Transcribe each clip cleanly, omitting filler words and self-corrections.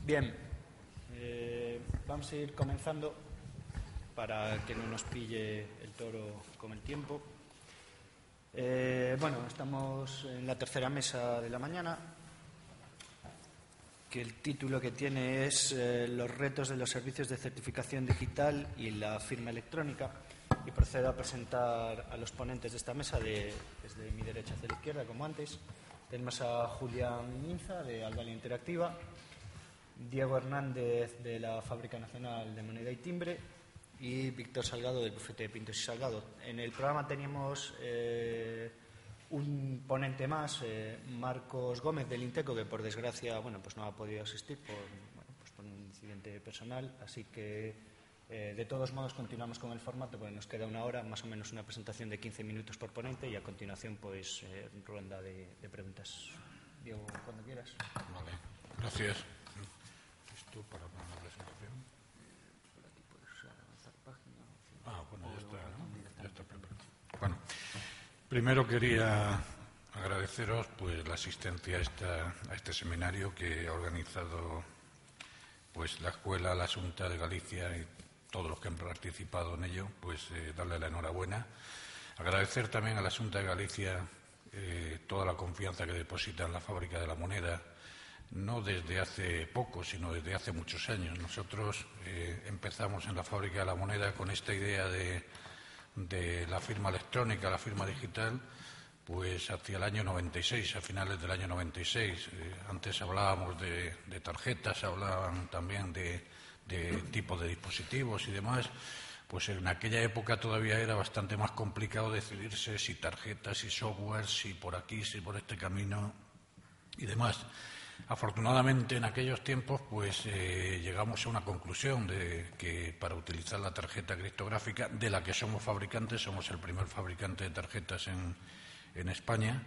Bien, vamos a ir comenzando para que no nos pille el toro con el tiempo. Bueno, estamos en la tercera mesa de la mañana, que el título que tiene es Los retos de los servicios de certificación digital y la firma electrónica, y procedo a presentar a los ponentes de esta mesa desde mi derecha hacia la izquierda, como antes. Tenemos a Julián Minza, de Albalia Interactiva, Diego Hernández, de la Fábrica Nacional de Moneda y Timbre, y Víctor Salgado, del bufete de Pintos y Salgado. En el programa teníamos un ponente más, Marcos Gómez, del Inteco, que por desgracia pues no ha podido asistir por un incidente personal, así que de todos modos continuamos con el formato, porque nos queda una hora, más o menos una presentación de 15 minutos por ponente, y a continuación ronda de preguntas. Diego, cuando quieras. Vale, gracias. Esto para poner la presentación. Por aquí puedes usar avanzar página. Bueno, ya está, ¿no? Ya está preparado. Bueno, primero quería agradeceros la asistencia a este seminario que ha organizado la Escuela, la Xunta de Galicia y todos los que han participado en ello, darle la enhorabuena. Agradecer también a la Xunta de Galicia toda la confianza que deposita en la Fábrica de la Moneda, no desde hace poco, sino desde hace muchos años. Nosotros empezamos en la Fábrica de la Moneda con esta idea de la firma electrónica, la firma digital, hacia el año 96, a finales del año 96. Antes hablábamos de tarjetas, hablaban también de tipos de dispositivos y demás. En aquella época todavía era bastante más complicado decidirse si tarjetas, si software, si por aquí, si por este camino y demás. Afortunadamente, en aquellos tiempos llegamos a una conclusión de que para utilizar la tarjeta criptográfica, de la que somos fabricantes, somos el primer fabricante de tarjetas en España,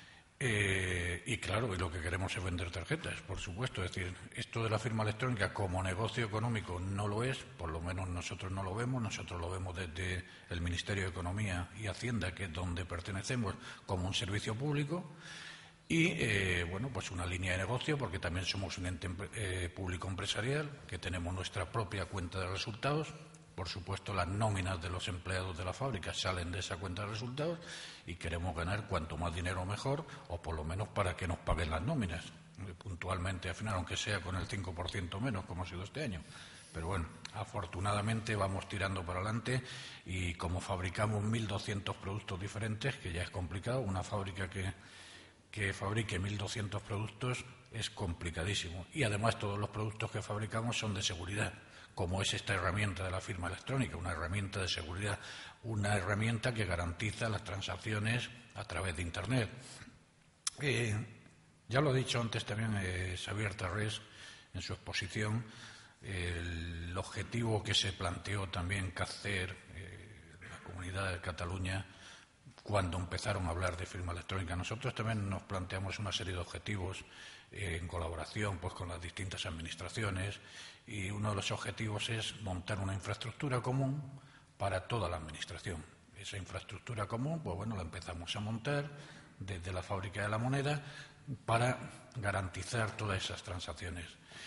y claro, y lo que queremos es vender tarjetas, por supuesto. Es decir, esto de la firma electrónica como negocio económico no lo es, por lo menos nosotros no lo vemos. Nosotros lo vemos desde el Ministerio de Economía y Hacienda, que es donde pertenecemos, como un servicio público. Y, una línea de negocio, porque también somos un ente público empresarial, que tenemos nuestra propia cuenta de resultados. Por supuesto, las nóminas de los empleados de la fábrica salen de esa cuenta de resultados y queremos ganar cuanto más dinero mejor, o por lo menos para que nos paguen las nóminas, puntualmente al final, aunque sea con el 5% menos, como ha sido este año. Pero bueno, afortunadamente vamos tirando para adelante, y como fabricamos 1.200 productos diferentes, que ya es complicado, una fábrica que fabrique 1.200 productos es complicadísimo. Y además todos los productos que fabricamos son de seguridad, como es esta herramienta de la firma electrónica, una herramienta de seguridad, una herramienta que garantiza las transacciones a través de Internet. Ya lo ha dicho antes también Xavier Tarrés en su exposición, el objetivo que se planteó también Càcer, la Comunidad de Cataluña, cuando empezaron a hablar de firma electrónica. Nosotros también nos planteamos una serie de objetivos en colaboración con las distintas administraciones, y uno de los objetivos es montar una infraestructura común para toda la administración. Esa infraestructura común la empezamos a montar desde la Fábrica de la Moneda para garantizar todas esas transacciones.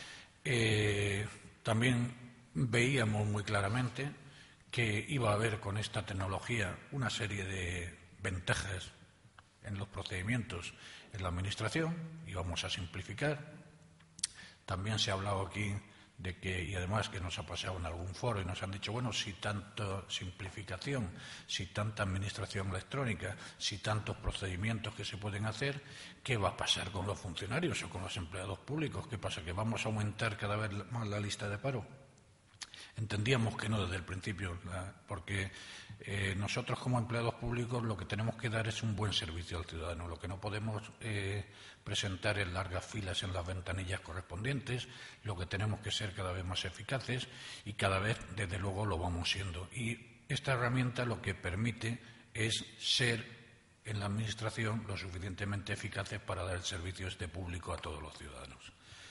También veíamos muy claramente que iba a haber con esta tecnología una serie de ventajas en los procedimientos en la Administración, íbamos a simplificar. También se ha hablado aquí de que, y además que nos ha pasado en algún foro y nos han dicho, si tanta simplificación, si tanta administración electrónica, si tantos procedimientos que se pueden hacer, ¿qué va a pasar con los funcionarios o con los empleados públicos? ¿Qué pasa? ¿Que vamos a aumentar cada vez más la lista de paro? Entendíamos que no desde el principio, porque nosotros como empleados públicos lo que tenemos que dar es un buen servicio al ciudadano. Lo que no podemos presentar es largas filas en las ventanillas correspondientes. Lo que tenemos que ser cada vez más eficaces, y cada vez, desde luego, lo vamos siendo. Y esta herramienta lo que permite es ser en la Administración lo suficientemente eficaces para dar el servicio público a todos los ciudadanos.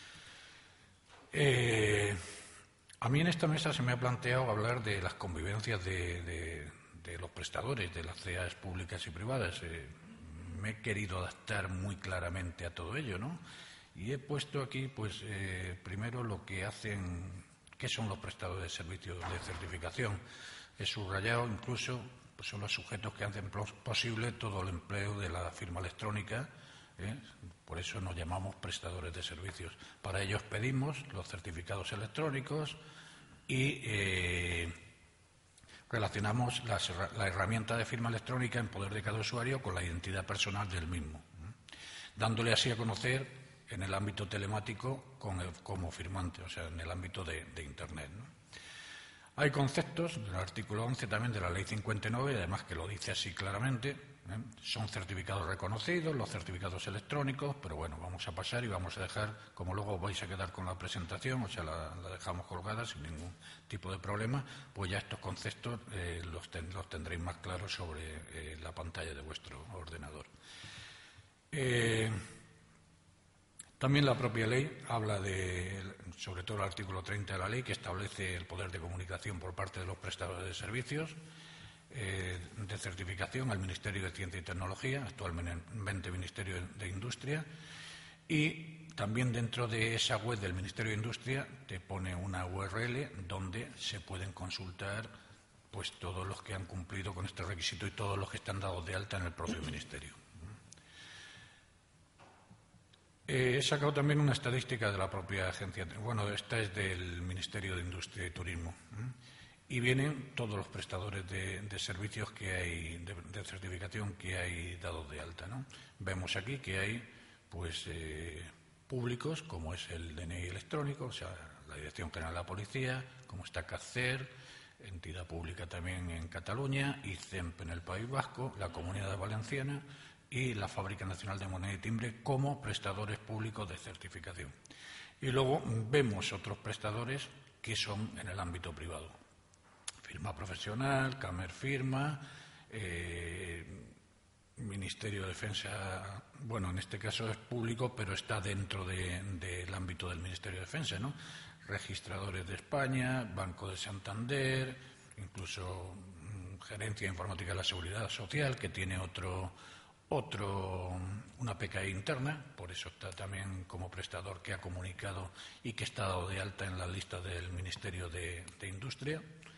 A mí en esta mesa se me ha planteado hablar de las convivencias de los prestadores, de las CEAs públicas y privadas. Me he querido adaptar muy claramente a todo ello, ¿no? Y he puesto aquí, pues, primero lo que hacen, qué son los prestadores de servicios de certificación. He subrayado incluso, pues son los sujetos que hacen posible todo el empleo de la firma electrónica. Por eso nos llamamos prestadores de servicios. Para ellos pedimos los certificados electrónicos y relacionamos la herramienta de firma electrónica en poder de cada usuario con la identidad personal del mismo, dándole así a conocer en el ámbito telemático como firmante, o sea, en el ámbito de Internet, ¿no? Hay conceptos del artículo 11 también de la Ley 59, además que lo dice así claramente. Son certificados reconocidos, los certificados electrónicos, pero bueno, vamos a pasar y vamos a dejar, como luego vais a quedar con la presentación, o sea, la dejamos colgada sin ningún tipo de problema, pues ya estos conceptos los tendréis más claros sobre la pantalla de vuestro ordenador. También la propia ley habla sobre todo el artículo 30 de la ley, que establece el poder de comunicación por parte de los prestadores de servicios de certificación al Ministerio de Ciencia y Tecnología, actualmente Ministerio de Industria, y también dentro de esa web del Ministerio de Industria te pone una URL donde se pueden consultar pues todos los que han cumplido con este requisito y todos los que están dados de alta en el propio Ministerio. He sacado también una estadística de la propia agencia. Bueno, esta es del Ministerio de Industria y Turismo. Y vienen todos los prestadores de servicios que hay, de certificación que hay dados de alta, ¿no? Vemos aquí que hay, pues, públicos, como es el DNI electrónico, o sea, la Dirección General de la Policía, como está CACER, entidad pública también en Cataluña, y CEMP en el País Vasco, la Comunidad Valenciana y la Fábrica Nacional de Moneda y Timbre como prestadores públicos de certificación. Y luego vemos otros prestadores que son en el ámbito privado. Firma profesional, Camer Firma, Ministerio de Defensa, bueno, en este caso es público, pero está dentro del ámbito del Ministerio de Defensa, ¿no? Registradores de España, Banco de Santander, incluso Gerencia Informática de la Seguridad Social, que tiene una PKI interna, por eso está también como prestador que ha comunicado y que está dado de alta en la lista del Ministerio de Industria.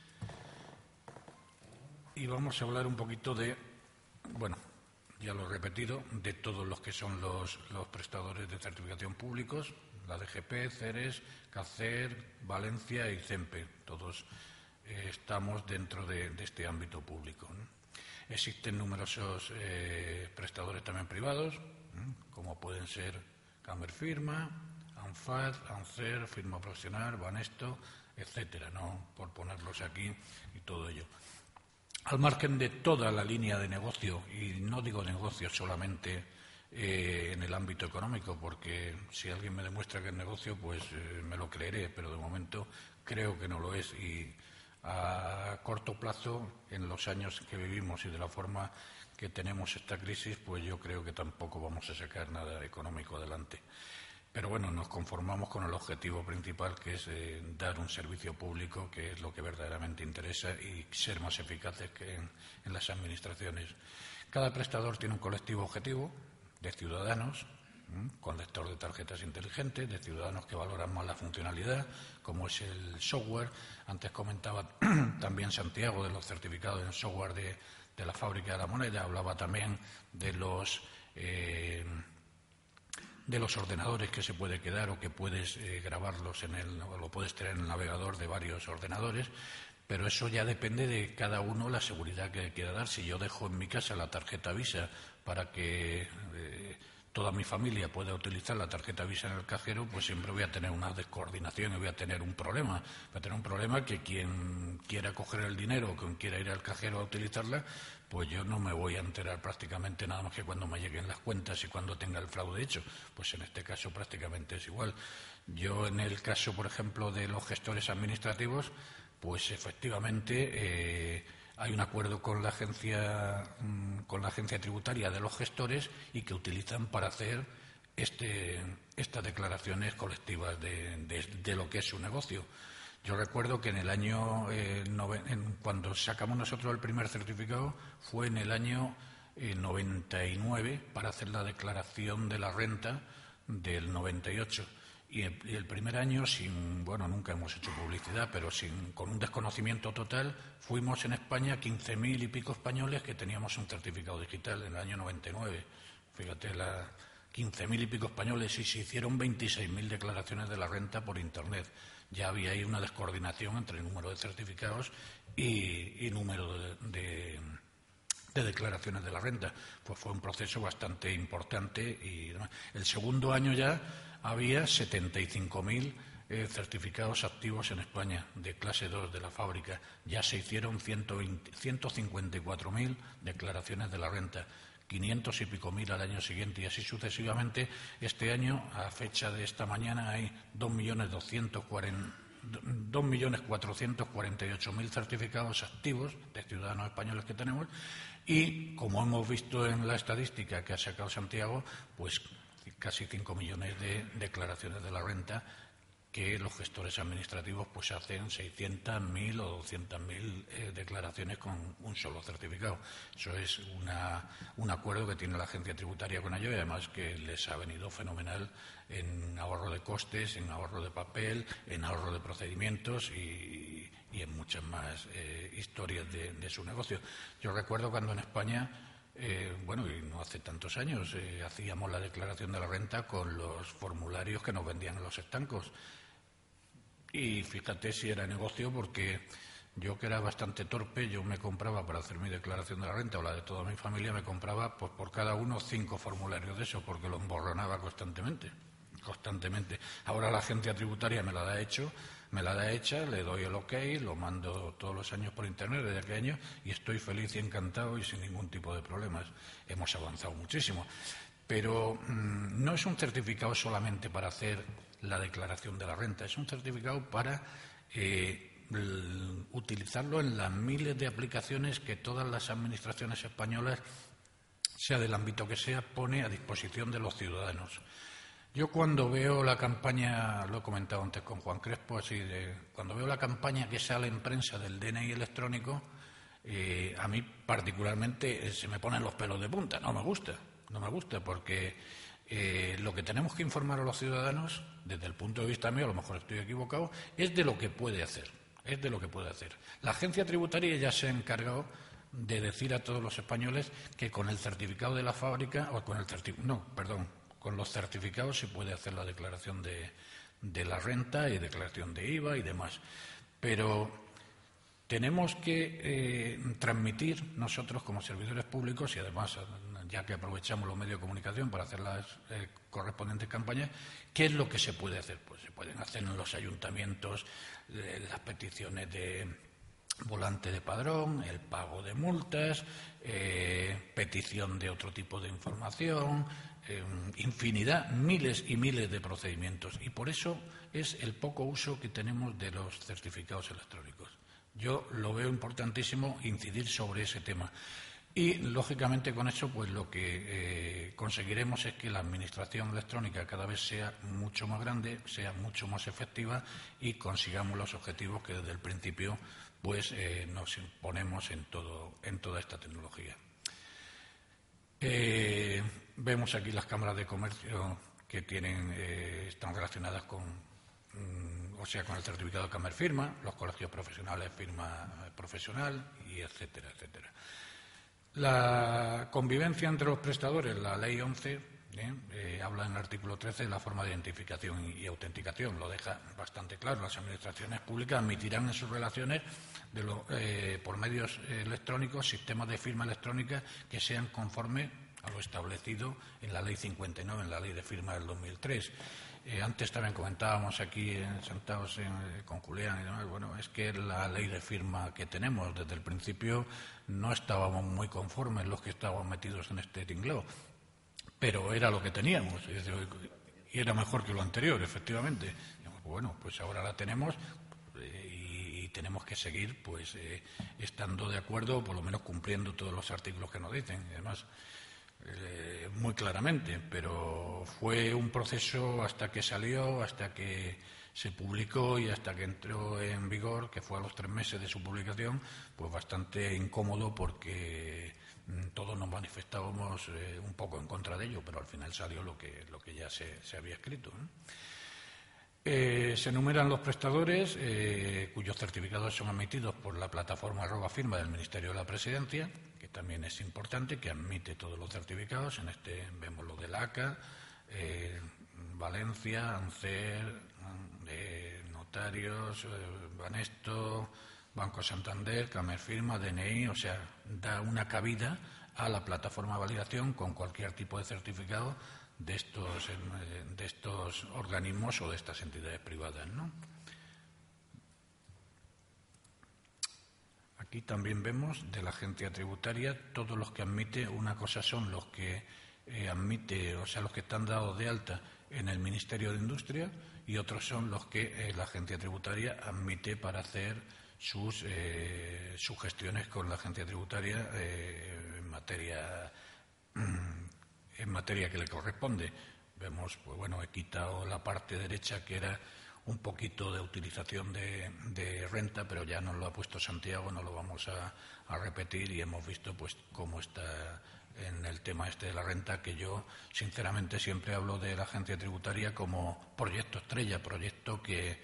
Y vamos a hablar un poquito bueno, ya lo he repetido, de todos los que son los prestadores de certificación públicos, la DGP, CERES, CACER, Valencia y CEMPE. Todos estamos dentro de este ámbito público, ¿no? Existen numerosos prestadores también privados, como pueden ser Camer Firma, ANFAD, ANCER, Firma Profesional, Banesto, etcétera, ¿no? Por ponerlos aquí y todo ello. Al margen de toda la línea de negocio, y no digo negocio solamente en el ámbito económico, porque si alguien me demuestra que es negocio, pues me lo creeré, pero de momento creo que no lo es. Y a corto plazo, en los años que vivimos y de la forma que tenemos esta crisis, pues yo creo que tampoco vamos a sacar nada económico adelante. Pero bueno, nos conformamos con el objetivo principal, que es dar un servicio público, que es lo que verdaderamente interesa, y ser más eficaces que en las administraciones. Cada prestador tiene un colectivo objetivo de ciudadanos, con lector de tarjetas inteligentes, de ciudadanos que valoran más la funcionalidad, como es el software. Antes comentaba también Santiago de los certificados en software de la Fábrica de la Moneda, hablaba también de los ordenadores que se puede quedar o que puedes grabarlos o lo puedes tener en el navegador de varios ordenadores, pero eso ya depende de cada uno la seguridad que quiera dar. Si yo dejo en mi casa la tarjeta Visa para que toda mi familia pueda utilizar la tarjeta Visa en el cajero, pues siempre voy a tener una descoordinación y voy a tener un problema. Voy a tener un problema que quien quiera coger el dinero o quien quiera ir al cajero a utilizarla, pues yo no me voy a enterar prácticamente nada más que cuando me lleguen las cuentas y cuando tenga el fraude hecho. Pues en este caso prácticamente es igual. Yo, en el caso, por ejemplo, de los gestores administrativos, pues efectivamente hay un acuerdo con la agencia tributaria de los gestores y que utilizan para hacer estas declaraciones colectivas de lo que es su negocio. Yo recuerdo que en el año, cuando sacamos nosotros el primer certificado, fue en el año 99 para hacer la declaración de la renta del 98. Y el primer año, nunca hemos hecho publicidad, pero con un desconocimiento total, fuimos en España 15.000 y pico españoles que teníamos un certificado digital en el año 99. Fíjate, 15.000 y pico españoles, y se hicieron 26.000 declaraciones de la renta por Internet. Ya había ahí una descoordinación entre el número de certificados y número de declaraciones de la renta. Pues fue un proceso bastante importante. Y el segundo año ya había 75.000 certificados activos en España de clase 2 de la fábrica. Ya se hicieron 154.000 declaraciones de la renta, 500 y pico mil al año siguiente, y así sucesivamente. Este año, a fecha de esta mañana, hay 2.448.000 certificados activos de ciudadanos españoles que tenemos, y, como hemos visto en la estadística que ha sacado Santiago, pues casi 5 millones de declaraciones de la renta, que los gestores administrativos pues hacen 600.000 o 200.000 declaraciones con un solo certificado. Eso es un acuerdo que tiene la agencia tributaria con ello, y además que les ha venido fenomenal en ahorro de costes, en ahorro de papel, en ahorro de procedimientos y en muchas más historias de su negocio. Yo recuerdo cuando en España, y no hace tantos años, hacíamos la declaración de la renta con los formularios que nos vendían en los estancos. Y fíjate si era negocio, porque yo, que era bastante torpe, yo me compraba, para hacer mi declaración de la renta o la de toda mi familia, me compraba pues por cada uno 5 formularios de eso, porque lo emborronaba constantemente. Ahora la agencia tributaria me la da hecha, le doy el OK, lo mando todos los años por Internet desde aquel año, y estoy feliz y encantado y sin ningún tipo de problemas. Hemos avanzado muchísimo. Pero no es un certificado solamente para hacer la declaración de la renta, es un certificado para utilizarlo en las miles de aplicaciones que todas las administraciones españolas, sea del ámbito que sea, pone a disposición de los ciudadanos. Yo, cuando veo la campaña, lo he comentado antes con Juan Crespo, cuando veo la campaña que sale en prensa del DNI electrónico, a mí particularmente se me ponen los pelos de punta. No me gusta, porque lo que tenemos que informar a los ciudadanos, desde el punto de vista mío, a lo mejor estoy equivocado, es de lo que puede hacer. La agencia tributaria ya se ha encargado de decir a todos los españoles que con el certificado de la fábrica, con los certificados se puede hacer la declaración de la renta y declaración de IVA y demás. Pero tenemos que transmitir nosotros, como servidores públicos, y además, ya que aprovechamos los medios de comunicación para hacer las correspondientes campañas, ¿qué es lo que se puede hacer? Pues se pueden hacer en los ayuntamientos las peticiones de volante de padrón, el pago de multas, petición de otro tipo de información, infinidad, miles y miles de procedimientos. Y por eso es el poco uso que tenemos de los certificados electrónicos. Yo lo veo importantísimo incidir sobre ese tema. Y, lógicamente, con eso pues lo que conseguiremos es que la administración electrónica cada vez sea mucho más grande, sea mucho más efectiva, y consigamos los objetivos que desde el principio pues nos imponemos en toda esta tecnología. Vemos aquí las cámaras de comercio que están relacionadas con el certificado de Camer Firma, los colegios profesionales firma profesional, y etcétera, etcétera. La convivencia entre los prestadores, la Ley 11, habla en el artículo 13 de la forma de identificación y autenticación. Lo deja bastante claro. Las administraciones públicas admitirán en sus relaciones por medios electrónicos sistemas de firma electrónica que sean conformes a lo establecido en la Ley 59, en la Ley de Firma del 2003. Antes también comentábamos aquí, sentados con Julián y demás, es que la ley de firma que tenemos desde el principio no estábamos muy conformes los que estábamos metidos en este tinglado, pero era lo que teníamos, y era mejor que lo anterior, efectivamente. Pues ahora la tenemos, y tenemos que seguir pues estando de acuerdo, o por lo menos cumpliendo todos los artículos que nos dicen. Además, muy claramente, pero fue un proceso hasta que salió, hasta que se publicó y hasta que entró en vigor, que fue a los 3 meses de su publicación, pues bastante incómodo, porque todos nos manifestábamos un poco en contra de ello, pero al final salió lo que ya se había escrito, ¿no? Se enumeran los prestadores cuyos certificados son emitidos por la plataforma @firma del Ministerio de la Presidencia, que también es importante, que admite todos los certificados. En este vemos lo de la ACA, Valencia, ANCER, Notarios, Banesto, Banco Santander, Camerfirma, DNI, o sea, da una cabida a la plataforma de validación con cualquier tipo de certificado de estos organismos o de estas entidades privadas, ¿no? Aquí también vemos de la agencia tributaria todos los que admite. Una cosa son los que admite, o sea, los que están dados de alta en el Ministerio de Industria, y otros son los que la agencia tributaria admite para hacer sus gestiones con la agencia tributaria en materia que le corresponde. Vemos, pues bueno, he quitado la parte derecha, que era un poquito de utilización de renta, pero ya nos lo ha puesto Santiago, no lo vamos a repetir, y hemos visto pues cómo está en el tema este de la renta, que yo sinceramente siempre hablo de la agencia tributaria como proyecto estrella, proyecto que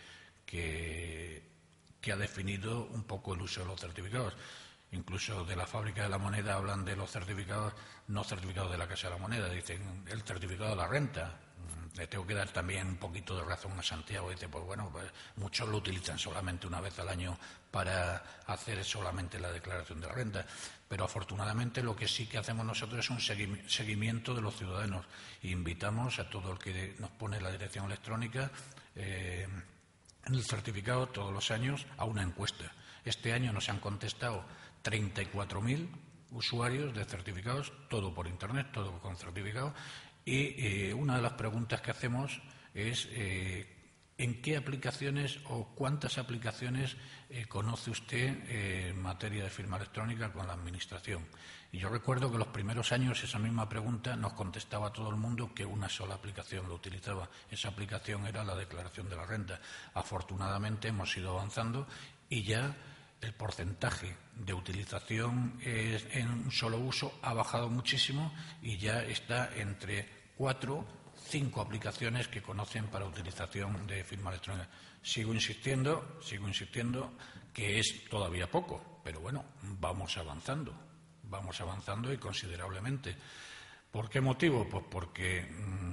ha definido un poco el uso de los certificados. Incluso de la fábrica de la moneda hablan de los certificados, no certificados de la Casa de la Moneda, dicen el certificado de la renta. Le tengo que dar también un poquito de razón a Santiago. Dice, pues bueno, pues muchos lo utilizan solamente una vez al año para hacer solamente la declaración de la renta. Pero afortunadamente lo que sí que hacemos nosotros es un seguimiento de los ciudadanos. E invitamos a todo el que nos pone la dirección electrónica en el certificado todos los años a una encuesta. Este año nos han contestado 34.000 usuarios de certificados, todo por Internet, todo con certificado. Y una de las preguntas que hacemos es ¿en qué aplicaciones o cuántas aplicaciones conoce usted en materia de firma electrónica con la Administración? Y yo recuerdo que los primeros años esa misma pregunta nos contestaba todo el mundo que una sola aplicación lo utilizaba. Esa aplicación era la declaración de la renta. Afortunadamente hemos ido avanzando y ya el porcentaje de utilización en un solo uso ha bajado muchísimo y ya está entre 4, 5 aplicaciones que conocen para utilización de firma electrónica. Sigo insistiendo que es todavía poco, pero bueno, vamos avanzando y considerablemente. ¿Por qué motivo? Pues porque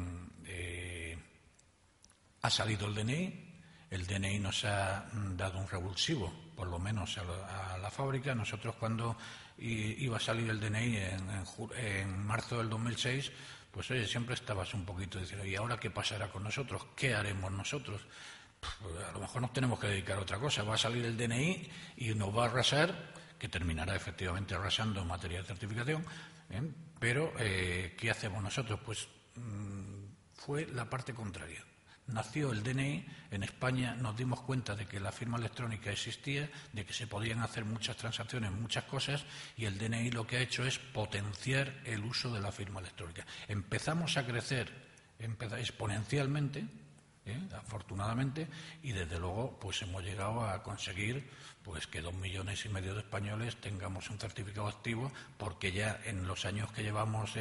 ha salido el DNI. El DNI nos ha dado un revulsivo, por lo menos a la fábrica. Nosotros, cuando iba a salir el DNI en marzo del 2006, pues oye, siempre estabas un poquito diciendo, ¿y ahora qué pasará con nosotros? ¿Qué haremos nosotros? Pues a lo mejor nos tenemos que dedicar a otra cosa. Va a salir el DNI y nos va a arrasar, que terminará efectivamente arrasando en materia de certificación, pero ¿qué hacemos nosotros? Pues fue la parte contraria. Nació el DNI, en España nos dimos cuenta de que la firma electrónica existía, de que se podían hacer muchas transacciones, muchas cosas, y el DNI lo que ha hecho es potenciar el uso de la firma electrónica. Empezamos a crecer exponencialmente, afortunadamente, y desde luego pues hemos llegado a conseguir pues que 2,5 millones de españoles tengamos un certificado activo, porque ya en los años que llevamos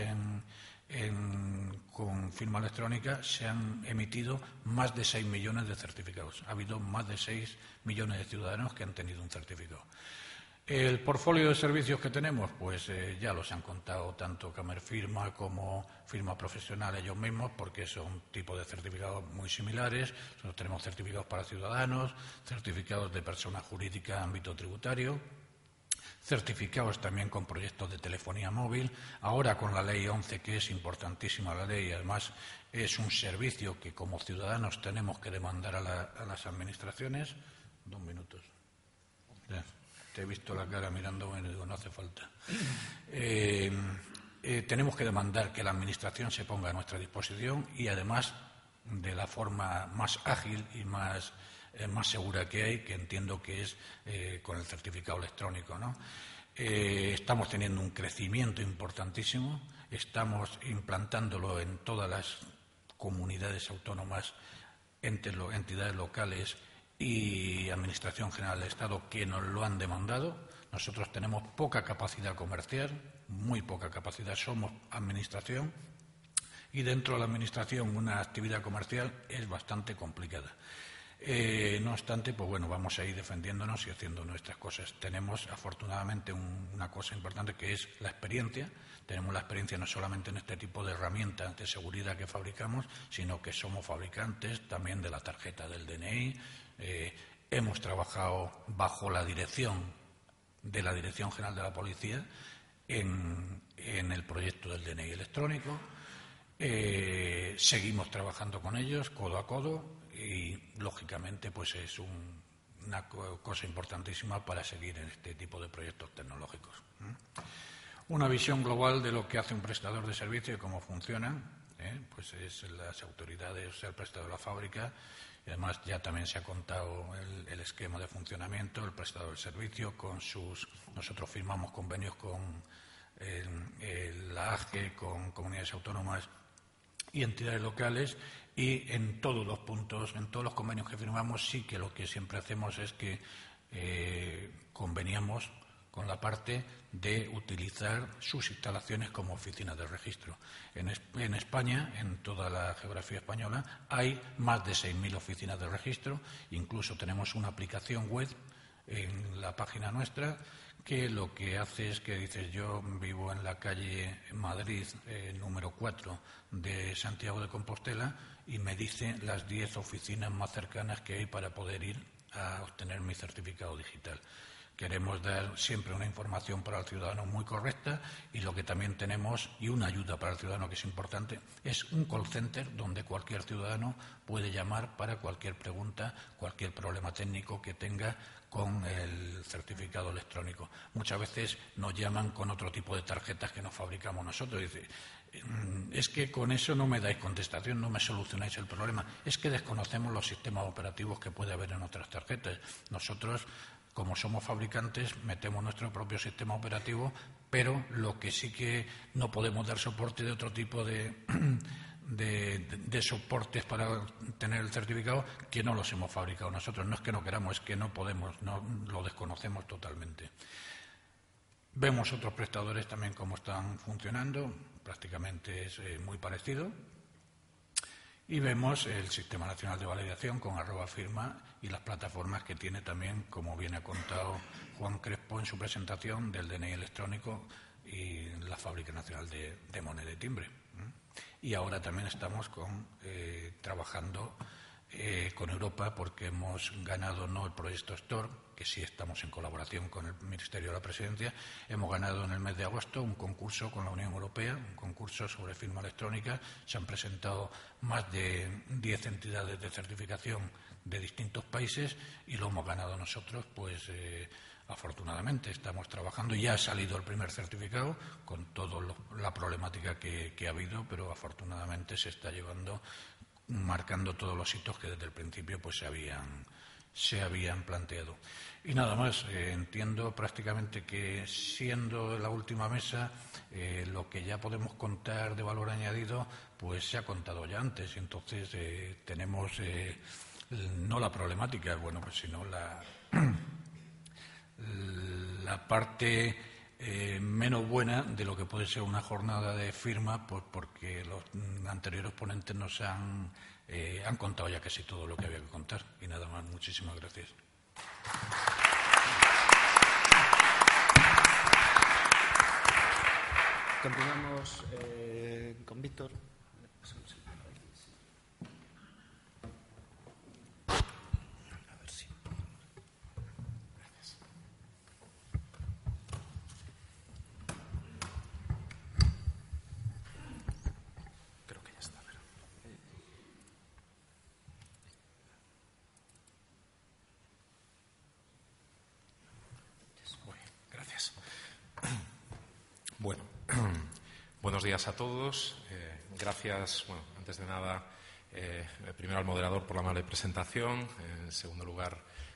con firma electrónica se han emitido más de 6 millones de certificados. Ha habido más de 6 millones de ciudadanos que han tenido un certificado. El portfolio de servicios que tenemos, pues ya los han contado tanto Camerfirma como Firma Profesional ellos mismos, porque son tipos de certificados muy similares. Nosotros tenemos certificados para ciudadanos, certificados de persona jurídica ámbito tributario, certificados también con proyectos de telefonía móvil. Ahora con la Ley 11, que es importantísima la ley, y además es un servicio que como ciudadanos tenemos que demandar a las administraciones. 2 minutos. Ya, te he visto la cara mirándome y digo, no hace falta. Tenemos que demandar que la administración se ponga a nuestra disposición, y además de la forma más ágil y más segura que hay, que entiendo que es con el certificado electrónico, ¿no? Estamos teniendo un crecimiento importantísimo, estamos implantándolo en todas las comunidades autónomas, entidades locales y Administración General del Estado, que nos lo han demandado. Nosotros tenemos poca capacidad comercial, muy poca capacidad, somos administración, y dentro de la administración una actividad comercial es bastante complicada. No obstante, pues bueno, vamos a ir defendiéndonos y haciendo nuestras cosas. Tenemos, afortunadamente, una cosa importante que es la experiencia. Tenemos la experiencia no solamente en este tipo de herramientas de seguridad que fabricamos, sino que somos fabricantes también de la tarjeta del DNI. Hemos trabajado bajo la dirección de la Dirección General de la Policía en el proyecto del DNI electrónico. Seguimos trabajando con ellos codo a codo y, lógicamente, pues es una cosa importantísima para seguir en este tipo de proyectos tecnológicos. Una visión global de lo que hace un prestador de servicio y cómo funciona, pues es las autoridades, el prestador de la fábrica, y además ya también se ha contado el esquema de funcionamiento, el prestador del servicio, nosotros firmamos convenios con la AGE, con comunidades autónomas y entidades locales, y en todos los puntos, en todos los convenios que firmamos, sí que lo que siempre hacemos es que conveniamos con la parte de utilizar sus instalaciones como oficinas de registro. En España, en toda la geografía española, hay más de 6.000 oficinas de registro. Incluso tenemos una aplicación web en la página nuestra que lo que hace es que dices: yo vivo en la calle Madrid número 4 de Santiago de Compostela, y me dice las 10 oficinas más cercanas que hay para poder ir a obtener mi certificado digital. Queremos dar siempre una información para el ciudadano muy correcta, y lo que también tenemos, y una ayuda para el ciudadano que es importante, es un call center donde cualquier ciudadano puede llamar para cualquier pregunta, cualquier problema técnico que tenga con el certificado electrónico. Muchas veces nos llaman con otro tipo de tarjetas que nos fabricamos nosotros. Dice: es que con eso no me dais contestación, no me solucionáis el problema. Es que desconocemos los sistemas operativos que puede haber en otras tarjetas. Nosotros, como somos fabricantes, metemos nuestro propio sistema operativo, pero lo que sí que no podemos dar soporte de otro tipo de soportes para tener el certificado, que no los hemos fabricado nosotros. No es que no queramos, es que no podemos, no lo desconocemos totalmente. Vemos otros prestadores también cómo están funcionando, prácticamente es muy parecido. Y vemos el Sistema Nacional de Validación con @firma y las plataformas que tiene también, como bien ha contado Juan Crespo en su presentación, del DNI electrónico y la Fábrica Nacional de Moneda y Timbre. Y ahora también estamos trabajando con Europa, porque hemos ganado no el proyecto Store, que sí estamos en colaboración con el Ministerio de la Presidencia. Hemos ganado en el mes de agosto un concurso con la Unión Europea, un concurso sobre firma electrónica. Se han presentado más de 10 entidades de certificación de distintos países y lo hemos ganado nosotros, pues afortunadamente. Estamos trabajando, ya ha salido el primer certificado con toda la problemática que ha habido, pero afortunadamente se está llevando, marcando todos los hitos que desde el principio pues se habían planteado. Y nada más, entiendo prácticamente que, siendo la última mesa, lo que ya podemos contar de valor añadido pues se ha contado ya antes. Entonces tenemos no la problemática, bueno, pues sino la parte menos buena de lo que puede ser una jornada de firma, pues porque los anteriores ponentes nos han contado ya casi todo lo que había que contar. Y nada más, muchísimas gracias. Continuamos con Víctor. Bueno, buenos días a todos. Gracias, bueno, antes de nada, primero al moderador por la amable presentación, en segundo lugar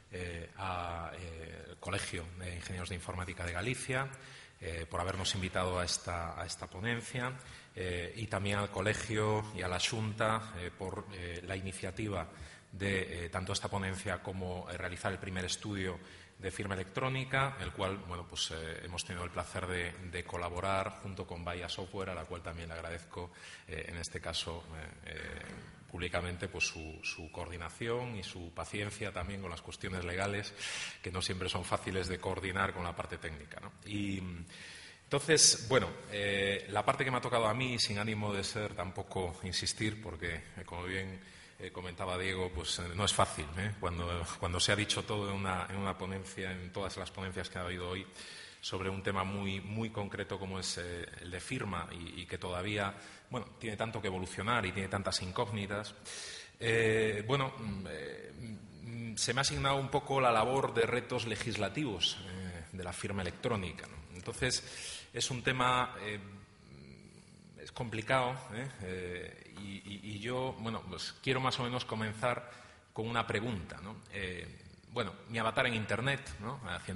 al Colegio de Ingenieros de Informática de Galicia por habernos invitado a esta ponencia, y también al Colegio y a la Xunta por la iniciativa de tanto esta ponencia como realizar el primer estudio de firma electrónica, el cual, bueno, pues hemos tenido el placer de colaborar junto con Bahía Software, a la cual también le agradezco, en este caso, públicamente, pues su coordinación y su paciencia también con las cuestiones legales, que no siempre son fáciles de coordinar con la parte técnica, ¿no? Y entonces, bueno, la parte que me ha tocado a mí, sin ánimo de ser tampoco insistir, porque, como bien comentaba Diego, pues no es fácil, cuando se ha dicho todo en una ponencia, en todas las ponencias que ha habido hoy, sobre un tema muy, muy concreto como es el de firma y que todavía, bueno, tiene tanto que evolucionar y tiene tantas incógnitas. Se me ha asignado un poco la labor de retos legislativos de la firma electrónica, ¿no? Entonces, es un tema es complicado, y yo, bueno, pues quiero más o menos comenzar con una pregunta, ¿no? Mi avatar en Internet, ¿no?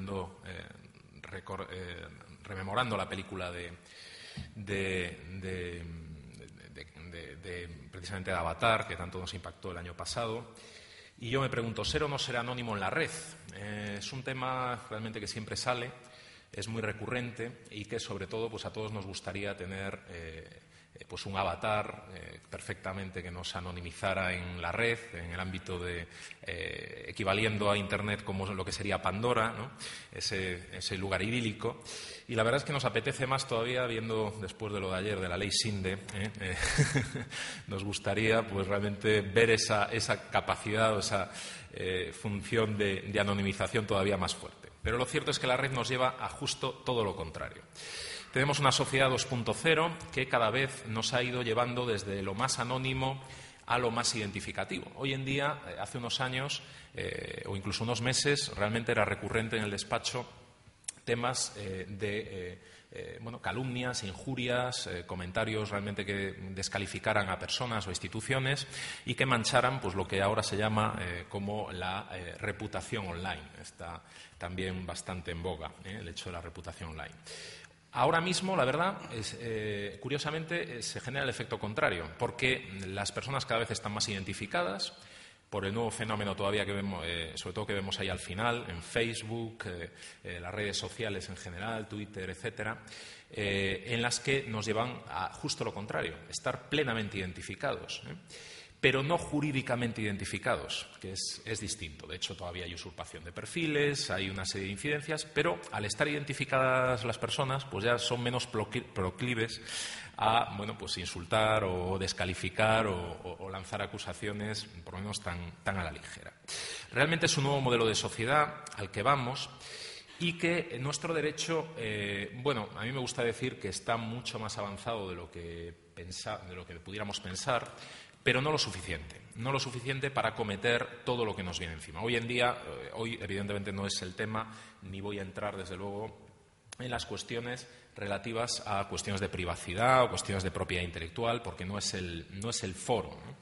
Rememorando la película precisamente de Avatar, que tanto nos impactó el año pasado. Y yo me pregunto, ¿ser o no ser anónimo en la red? Es un tema realmente que siempre sale, es muy recurrente y que, sobre todo, pues a todos nos gustaría tener pues un avatar perfectamente que nos anonimizara en la red, en el ámbito de equivaliendo a Internet como lo que sería Pandora, ¿no? Ese lugar idílico. Y la verdad es que nos apetece más todavía, viendo después de lo de ayer de la ley Sinde, nos gustaría pues realmente ver esa capacidad o esa función de anonimización todavía más fuerte. Pero lo cierto es que la red nos lleva a justo todo lo contrario. Tenemos una sociedad 2.0 que cada vez nos ha ido llevando desde lo más anónimo a lo más identificativo. Hoy en día, hace unos años o incluso unos meses, realmente era recurrente en el despacho temas de calumnias, injurias, comentarios realmente que descalificaran a personas o instituciones y que mancharan pues lo que ahora se llama como la reputación online. Está también bastante en boga el hecho de la reputación online. Ahora mismo, la verdad, curiosamente se genera el efecto contrario, porque las personas cada vez están más identificadas por el nuevo fenómeno todavía que vemos, sobre todo que vemos ahí al final, en Facebook, las redes sociales en general, Twitter, etcétera, en las que nos llevan a justo lo contrario, estar plenamente identificados, pero no jurídicamente identificados, que es distinto. De hecho, todavía hay usurpación de perfiles, hay una serie de incidencias, pero al estar identificadas las personas, pues ya son menos proclives a pues insultar o descalificar o lanzar acusaciones, por lo menos tan a la ligera. Realmente es un nuevo modelo de sociedad al que vamos y que nuestro derecho, a mí me gusta decir que está mucho más avanzado de lo que pudiéramos pensar, pero no lo suficiente para acometer todo lo que nos viene encima. Hoy en día, evidentemente no es el tema, ni voy a entrar desde luego en las cuestiones relativas a cuestiones de privacidad o cuestiones de propiedad intelectual, porque no es el foro, ¿no?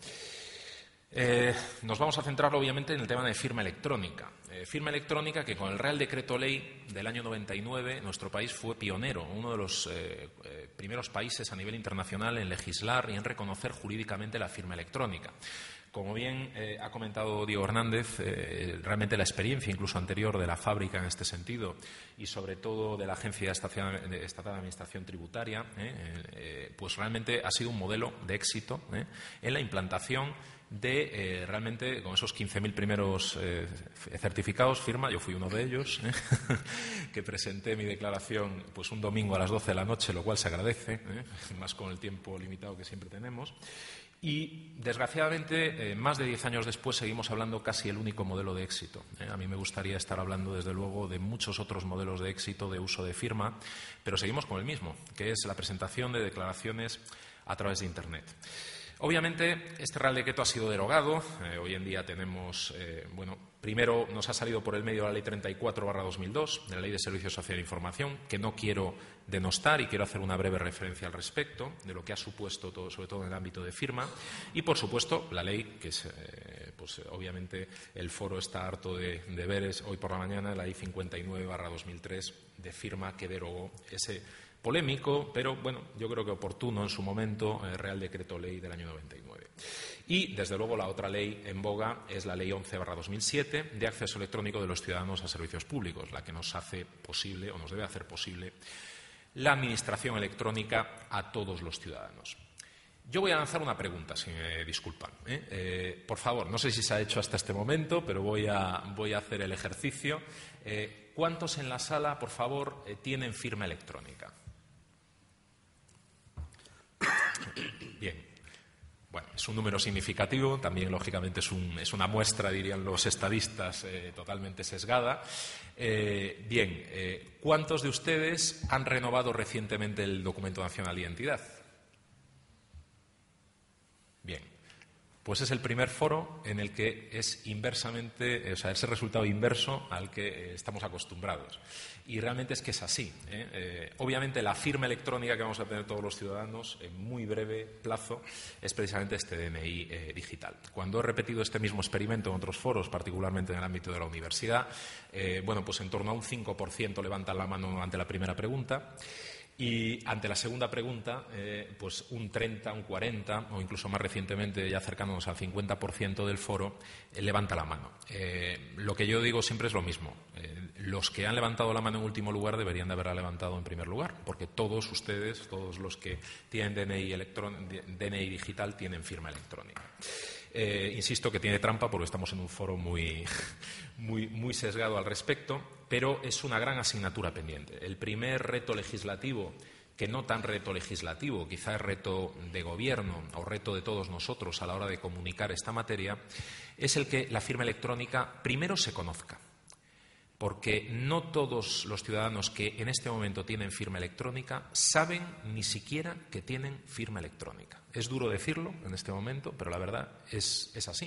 Nos vamos a centrar obviamente en el tema de firma electrónica. Firma electrónica que con el Real Decreto Ley del año 99 nuestro país fue pionero, uno de los primeros países a nivel internacional en legislar y en reconocer jurídicamente la firma electrónica. Como bien ha comentado Diego Hernández, realmente la experiencia incluso anterior de la fábrica en este sentido y sobre todo de la Agencia Estatal de Administración Tributaria, pues realmente ha sido un modelo de éxito en la implantación de realmente con esos 15.000 primeros certificados firma, yo fui uno de ellos, que presenté mi declaración pues un domingo a las 12 de la noche, lo cual se agradece, más con el tiempo limitado que siempre tenemos. Y, desgraciadamente, más de 10 años después seguimos hablando casi el único modelo de éxito. A mí me gustaría estar hablando, desde luego, de muchos otros modelos de éxito de uso de firma, pero seguimos con el mismo, que es la presentación de declaraciones a través de Internet. Obviamente, este Real Decreto ha sido derogado. Hoy en día tenemos, primero nos ha salido por el medio la Ley 34/2002, de la Ley de Servicios Sociales de Información, que no quiero denostar y quiero hacer una breve referencia al respecto de lo que ha supuesto, sobre todo en el ámbito de firma. Y, por supuesto, la ley, que es, obviamente el foro está harto de ver, es hoy por la mañana, la Ley 59/2003 de firma, que derogó ese polémico, pero yo creo que oportuno en su momento, Real Decreto Ley del año 99. Y, desde luego, la otra ley en boga es la Ley 11/2007 de acceso electrónico de los ciudadanos a servicios públicos, la que nos hace posible, o nos debe hacer posible, la administración electrónica a todos los ciudadanos. Yo voy a lanzar una pregunta, si me disculpan. Por favor, no sé si se ha hecho hasta este momento, pero voy a hacer el ejercicio. ¿Cuántos en la sala, por favor, tienen firma electrónica? Bien. Bueno, es un número significativo, también, lógicamente, es una muestra, dirían los estadistas, totalmente sesgada. ¿Cuántos de ustedes han renovado recientemente el documento nacional de identidad? Bien, pues es el primer foro en el que es inversamente, o sea, es el resultado inverso al que estamos acostumbrados. Y realmente es que es así. Obviamente, la firma electrónica que vamos a tener todos los ciudadanos en muy breve plazo es precisamente este DNI digital. Cuando he repetido este mismo experimento en otros foros, particularmente en el ámbito de la universidad, pues en torno a un 5% levantan la mano ante la primera pregunta. Y ante la segunda pregunta, pues un 30, un 40 o incluso más recientemente, ya acercándonos al 50% del foro, levanta la mano. Lo que yo digo siempre es lo mismo. Los que han levantado la mano en último lugar deberían de haberla levantado en primer lugar, porque todos ustedes, todos los que tienen DNI digital, tienen firma electrónica. Insisto que tiene trampa porque estamos en un foro muy sesgado al respecto, pero es una gran asignatura pendiente. El primer reto legislativo, que no tan reto legislativo, quizá es reto de gobierno o reto de todos nosotros a la hora de comunicar esta materia, es el que la firma electrónica primero se conozca. Porque no todos los ciudadanos que en este momento tienen firma electrónica saben ni siquiera que tienen firma electrónica. Es duro decirlo en este momento, pero la verdad es así.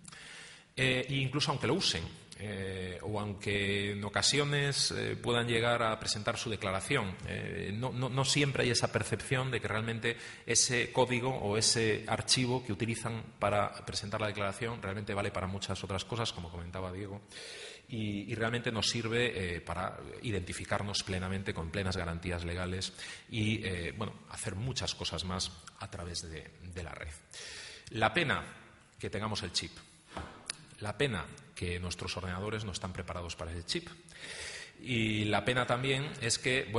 E incluso aunque lo usen, o aunque en ocasiones puedan llegar a presentar su declaración, no siempre hay esa percepción de que realmente ese código o ese archivo que utilizan para presentar la declaración realmente vale para muchas otras cosas, como comentaba Diego. Y realmente nos sirve para identificarnos plenamente, con plenas garantías legales y hacer muchas cosas más a través de la red. La pena que tengamos el chip, la pena que nuestros ordenadores no están preparados para ese chip, y la pena también es que,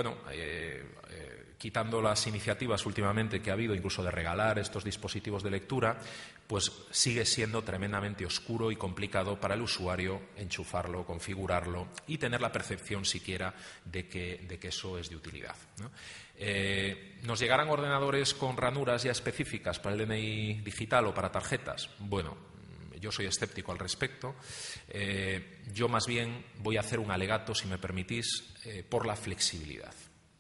quitando las iniciativas últimamente que ha habido, incluso de regalar estos dispositivos de lectura, pues sigue siendo tremendamente oscuro y complicado para el usuario enchufarlo, configurarlo y tener la percepción siquiera de que eso es de utilidad, ¿no? ¿Nos llegarán ordenadores con ranuras ya específicas para el DNI digital o para tarjetas? Bueno, yo soy escéptico al respecto. Yo más bien voy a hacer un alegato, si me permitís, por la flexibilidad.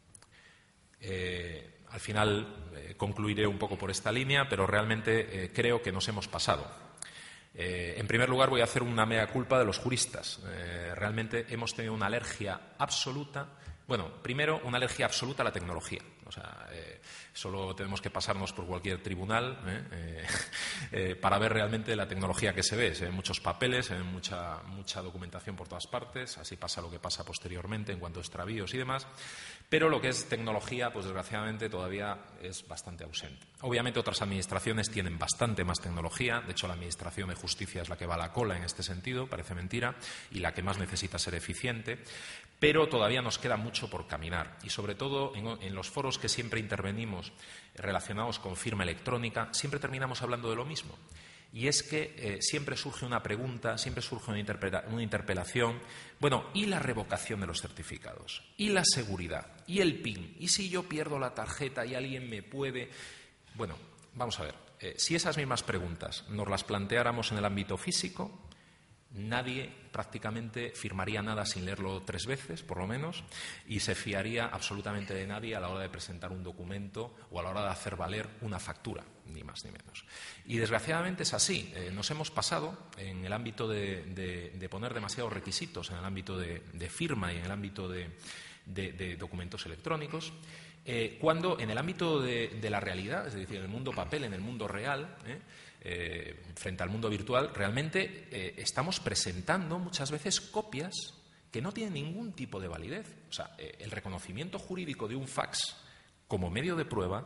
Al final concluiré un poco por esta línea, pero realmente creo que nos hemos pasado. En primer lugar, voy a hacer una mea culpa de los juristas. Realmente hemos tenido una alergia absoluta. Primero, una alergia absoluta a la tecnología. O sea, solo tenemos que pasarnos por cualquier tribunal para ver realmente la tecnología que se ve. Se ven muchos papeles, se ven mucha documentación por todas partes. Así pasa lo que pasa posteriormente en cuanto a extravíos y demás. Pero lo que es tecnología, pues desgraciadamente todavía es bastante ausente. Obviamente otras administraciones tienen bastante más tecnología. De hecho, la Administración de Justicia es la que va a la cola en este sentido, parece mentira, y la que más necesita ser eficiente. Pero todavía nos queda mucho por caminar. Y sobre todo en los foros que siempre intervenimos relacionados con firma electrónica, siempre terminamos hablando de lo mismo. Y es que siempre surge una pregunta, siempre surge una interpelación. ¿Y la revocación de los certificados? ¿Y la seguridad? ¿Y el PIN? ¿Y si yo pierdo la tarjeta y alguien me puede...? Vamos a ver. Si esas mismas preguntas nos las planteáramos en el ámbito físico, nadie prácticamente firmaría nada sin leerlo 3 veces, por lo menos, y se fiaría absolutamente de nadie a la hora de presentar un documento o a la hora de hacer valer una factura, ni más ni menos. Y desgraciadamente es así. Nos hemos pasado en el ámbito de poner demasiados requisitos en el ámbito de firma y en el ámbito de documentos electrónicos, cuando en el ámbito de la realidad, es decir, en el mundo papel, en el mundo real, frente al mundo virtual, realmente estamos presentando muchas veces copias que no tienen ningún tipo de validez. O sea, el reconocimiento jurídico de un fax como medio de prueba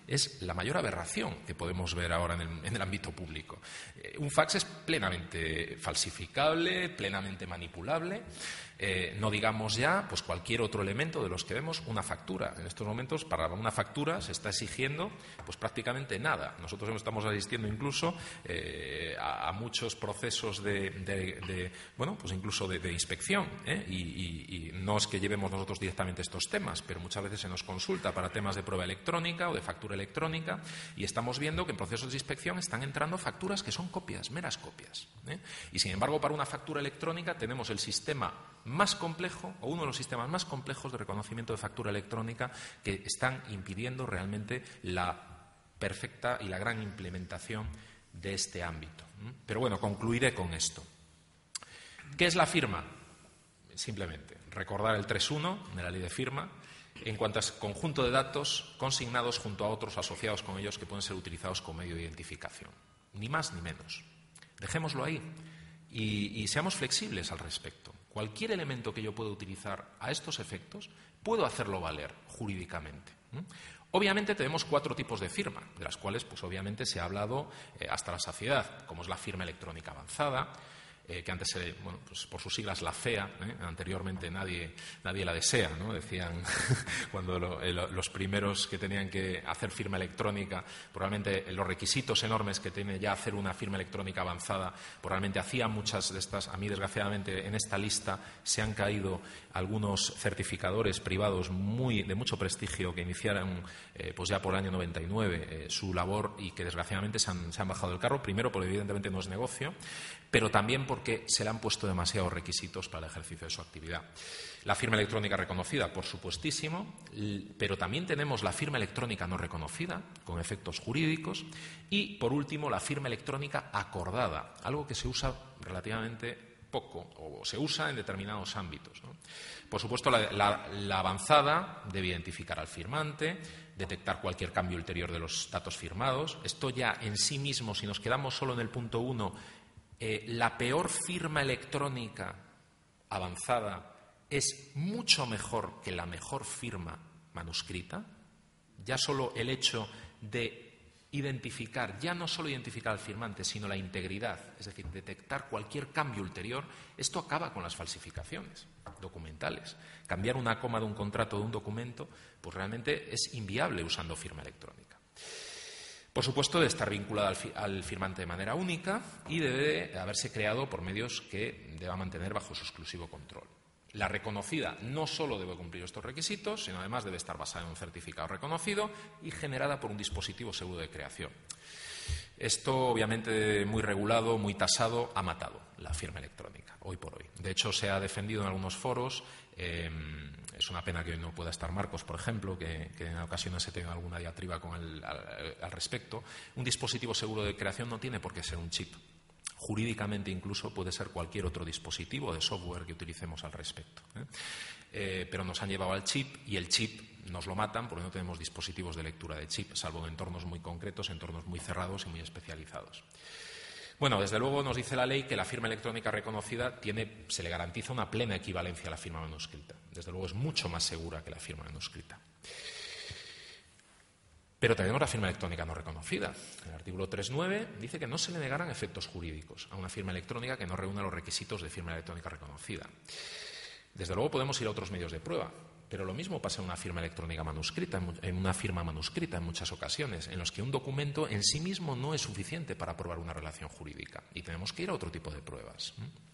es la mayor aberración que podemos ver ahora en el ámbito público. Un fax es plenamente falsificable, plenamente manipulable. No digamos ya pues cualquier otro elemento de los que vemos. Una factura. En estos momentos, para una factura se está exigiendo pues prácticamente nada. Nosotros estamos asistiendo incluso a muchos procesos bueno, pues incluso de inspección, y no es que llevemos nosotros directamente estos temas, pero muchas veces se nos consulta para temas de prueba electrónica o de factura electrónica, y estamos viendo que en procesos de inspección están entrando facturas que son copias, meras copias, y sin embargo para una factura electrónica tenemos el sistema más complejo, o uno de los sistemas más complejos de reconocimiento de factura electrónica, que están impidiendo realmente la perfecta y la gran implementación de este ámbito. Pero bueno, concluiré con esto. ¿Qué es la firma? Simplemente recordar el 3.1 de la ley de firma en cuanto a conjunto de datos consignados junto a otros asociados con ellos que pueden ser utilizados como medio de identificación. Ni más ni menos. Dejémoslo ahí y seamos flexibles al respecto. Cualquier elemento que yo pueda utilizar a estos efectos, puedo hacerlo valer jurídicamente. Obviamente tenemos 4 tipos de firma, de las cuales pues obviamente se ha hablado hasta la saciedad, como es la firma electrónica avanzada, que antes, bueno, pues por sus siglas la FEA, anteriormente nadie la desea, ¿no? Decían cuando los primeros que tenían que hacer firma electrónica, probablemente los requisitos enormes que tiene ya hacer una firma electrónica avanzada, probablemente hacían muchas de estas. A mí, desgraciadamente, en esta lista se han caído algunos certificadores privados de mucho prestigio que iniciaron pues ya por el año 99 su labor y que desgraciadamente se han bajado del carro, primero porque evidentemente no es negocio, pero también porque se le han puesto demasiados requisitos para el ejercicio de su actividad. La firma electrónica reconocida, por supuestísimo, pero también tenemos la firma electrónica no reconocida, con efectos jurídicos, y, por último, la firma electrónica acordada, algo que se usa relativamente poco o se usa en determinados ámbitos, ¿no? Por supuesto, la avanzada debe identificar al firmante, detectar cualquier cambio ulterior de los datos firmados. Esto ya en sí mismo, si nos quedamos solo en el punto 1, la peor firma electrónica avanzada es mucho mejor que la mejor firma manuscrita. Ya solo el hecho de identificar, ya no solo identificar al firmante, sino la integridad, es decir, detectar cualquier cambio ulterior, esto acaba con las falsificaciones documentales. Cambiar una coma de un contrato de un documento, pues realmente es inviable usando firma electrónica. Por supuesto, debe estar vinculada al firmante de manera única y debe haberse creado por medios que deba mantener bajo su exclusivo control. La reconocida no solo debe cumplir estos requisitos, sino además debe estar basada en un certificado reconocido y generada por un dispositivo seguro de creación. Esto, obviamente, muy regulado, muy tasado, ha matado la firma electrónica, hoy por hoy. De hecho, se ha defendido en algunos foros. Es una pena que no pueda estar Marcos, por ejemplo, que en ocasiones se tenga alguna diatriba con él al respecto. Un dispositivo seguro de creación no tiene por qué ser un chip. Jurídicamente incluso puede ser cualquier otro dispositivo de software que utilicemos al respecto. Pero nos han llevado al chip y el chip nos lo matan porque no tenemos dispositivos de lectura de chip, salvo en entornos muy concretos, entornos muy cerrados y muy especializados. Bueno, desde luego nos dice la ley que la firma electrónica reconocida se le garantiza una plena equivalencia a la firma manuscrita. Desde luego es mucho más segura que la firma manuscrita. Pero tenemos la firma electrónica no reconocida. El artículo 3.9 dice que no se le negarán efectos jurídicos a una firma electrónica que no reúna los requisitos de firma electrónica reconocida. Desde luego podemos ir a otros medios de prueba, pero lo mismo pasa en una firma electrónica manuscrita, en una firma manuscrita en muchas ocasiones, en los que un documento en sí mismo no es suficiente para probar una relación jurídica y tenemos que ir a otro tipo de pruebas.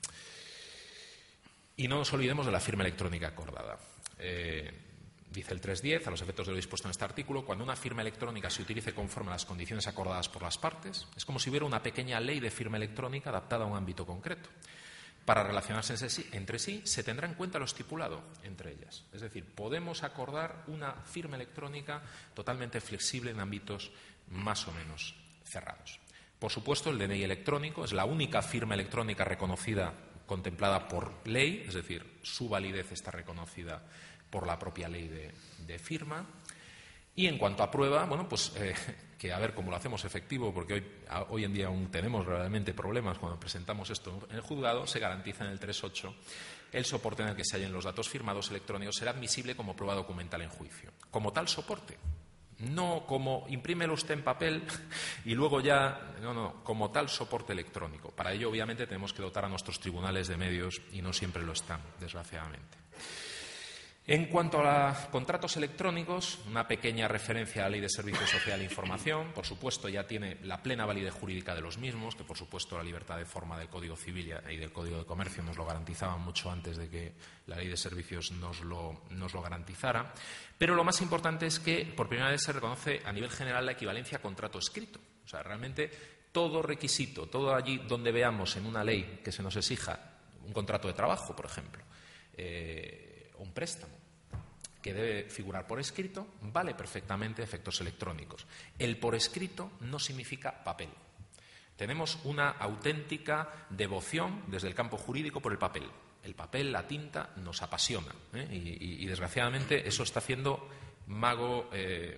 Y no nos olvidemos de la firma electrónica acordada. Dice el 3.10, a los efectos de lo dispuesto en este artículo, cuando una firma electrónica se utilice conforme a las condiciones acordadas por las partes, es como si hubiera una pequeña ley de firma electrónica adaptada a un ámbito concreto. Para relacionarse entre sí, se tendrá en cuenta lo estipulado entre ellas. Es decir, podemos acordar una firma electrónica totalmente flexible en ámbitos más o menos cerrados. Por supuesto, el DNI electrónico es la única firma electrónica reconocida, contemplada por ley, es decir, su validez está reconocida por la propia ley de firma. Y en cuanto a prueba, bueno, pues que a ver cómo lo hacemos efectivo, porque hoy en día aún tenemos realmente problemas cuando presentamos esto en el juzgado, se garantiza en el 3.8 el soporte en el que se hallen los datos firmados electrónicos será admisible como prueba documental en juicio. Como tal soporte, No como imprímelo usted en papel y luego ya, no, como tal soporte electrónico. Para ello, obviamente, tenemos que dotar a nuestros tribunales de medios y no siempre lo están, desgraciadamente. En cuanto a contratos electrónicos, una pequeña referencia a la Ley de Servicios Social e Información. Por supuesto, ya tiene la plena validez jurídica de los mismos, que por supuesto la libertad de forma del Código Civil y del Código de Comercio nos lo garantizaban mucho antes de que la Ley de Servicios nos lo garantizara. Pero lo más importante es que por primera vez se reconoce a nivel general la equivalencia a contrato escrito. O sea, realmente todo requisito, todo allí donde veamos en una ley que se nos exija un contrato de trabajo, por ejemplo, un préstamo que debe figurar por escrito, vale perfectamente a efectos electrónicos. El por escrito no significa papel. Tenemos una auténtica devoción desde el campo jurídico por el papel. El papel, la tinta, nos apasiona, y desgraciadamente eso está haciendo magro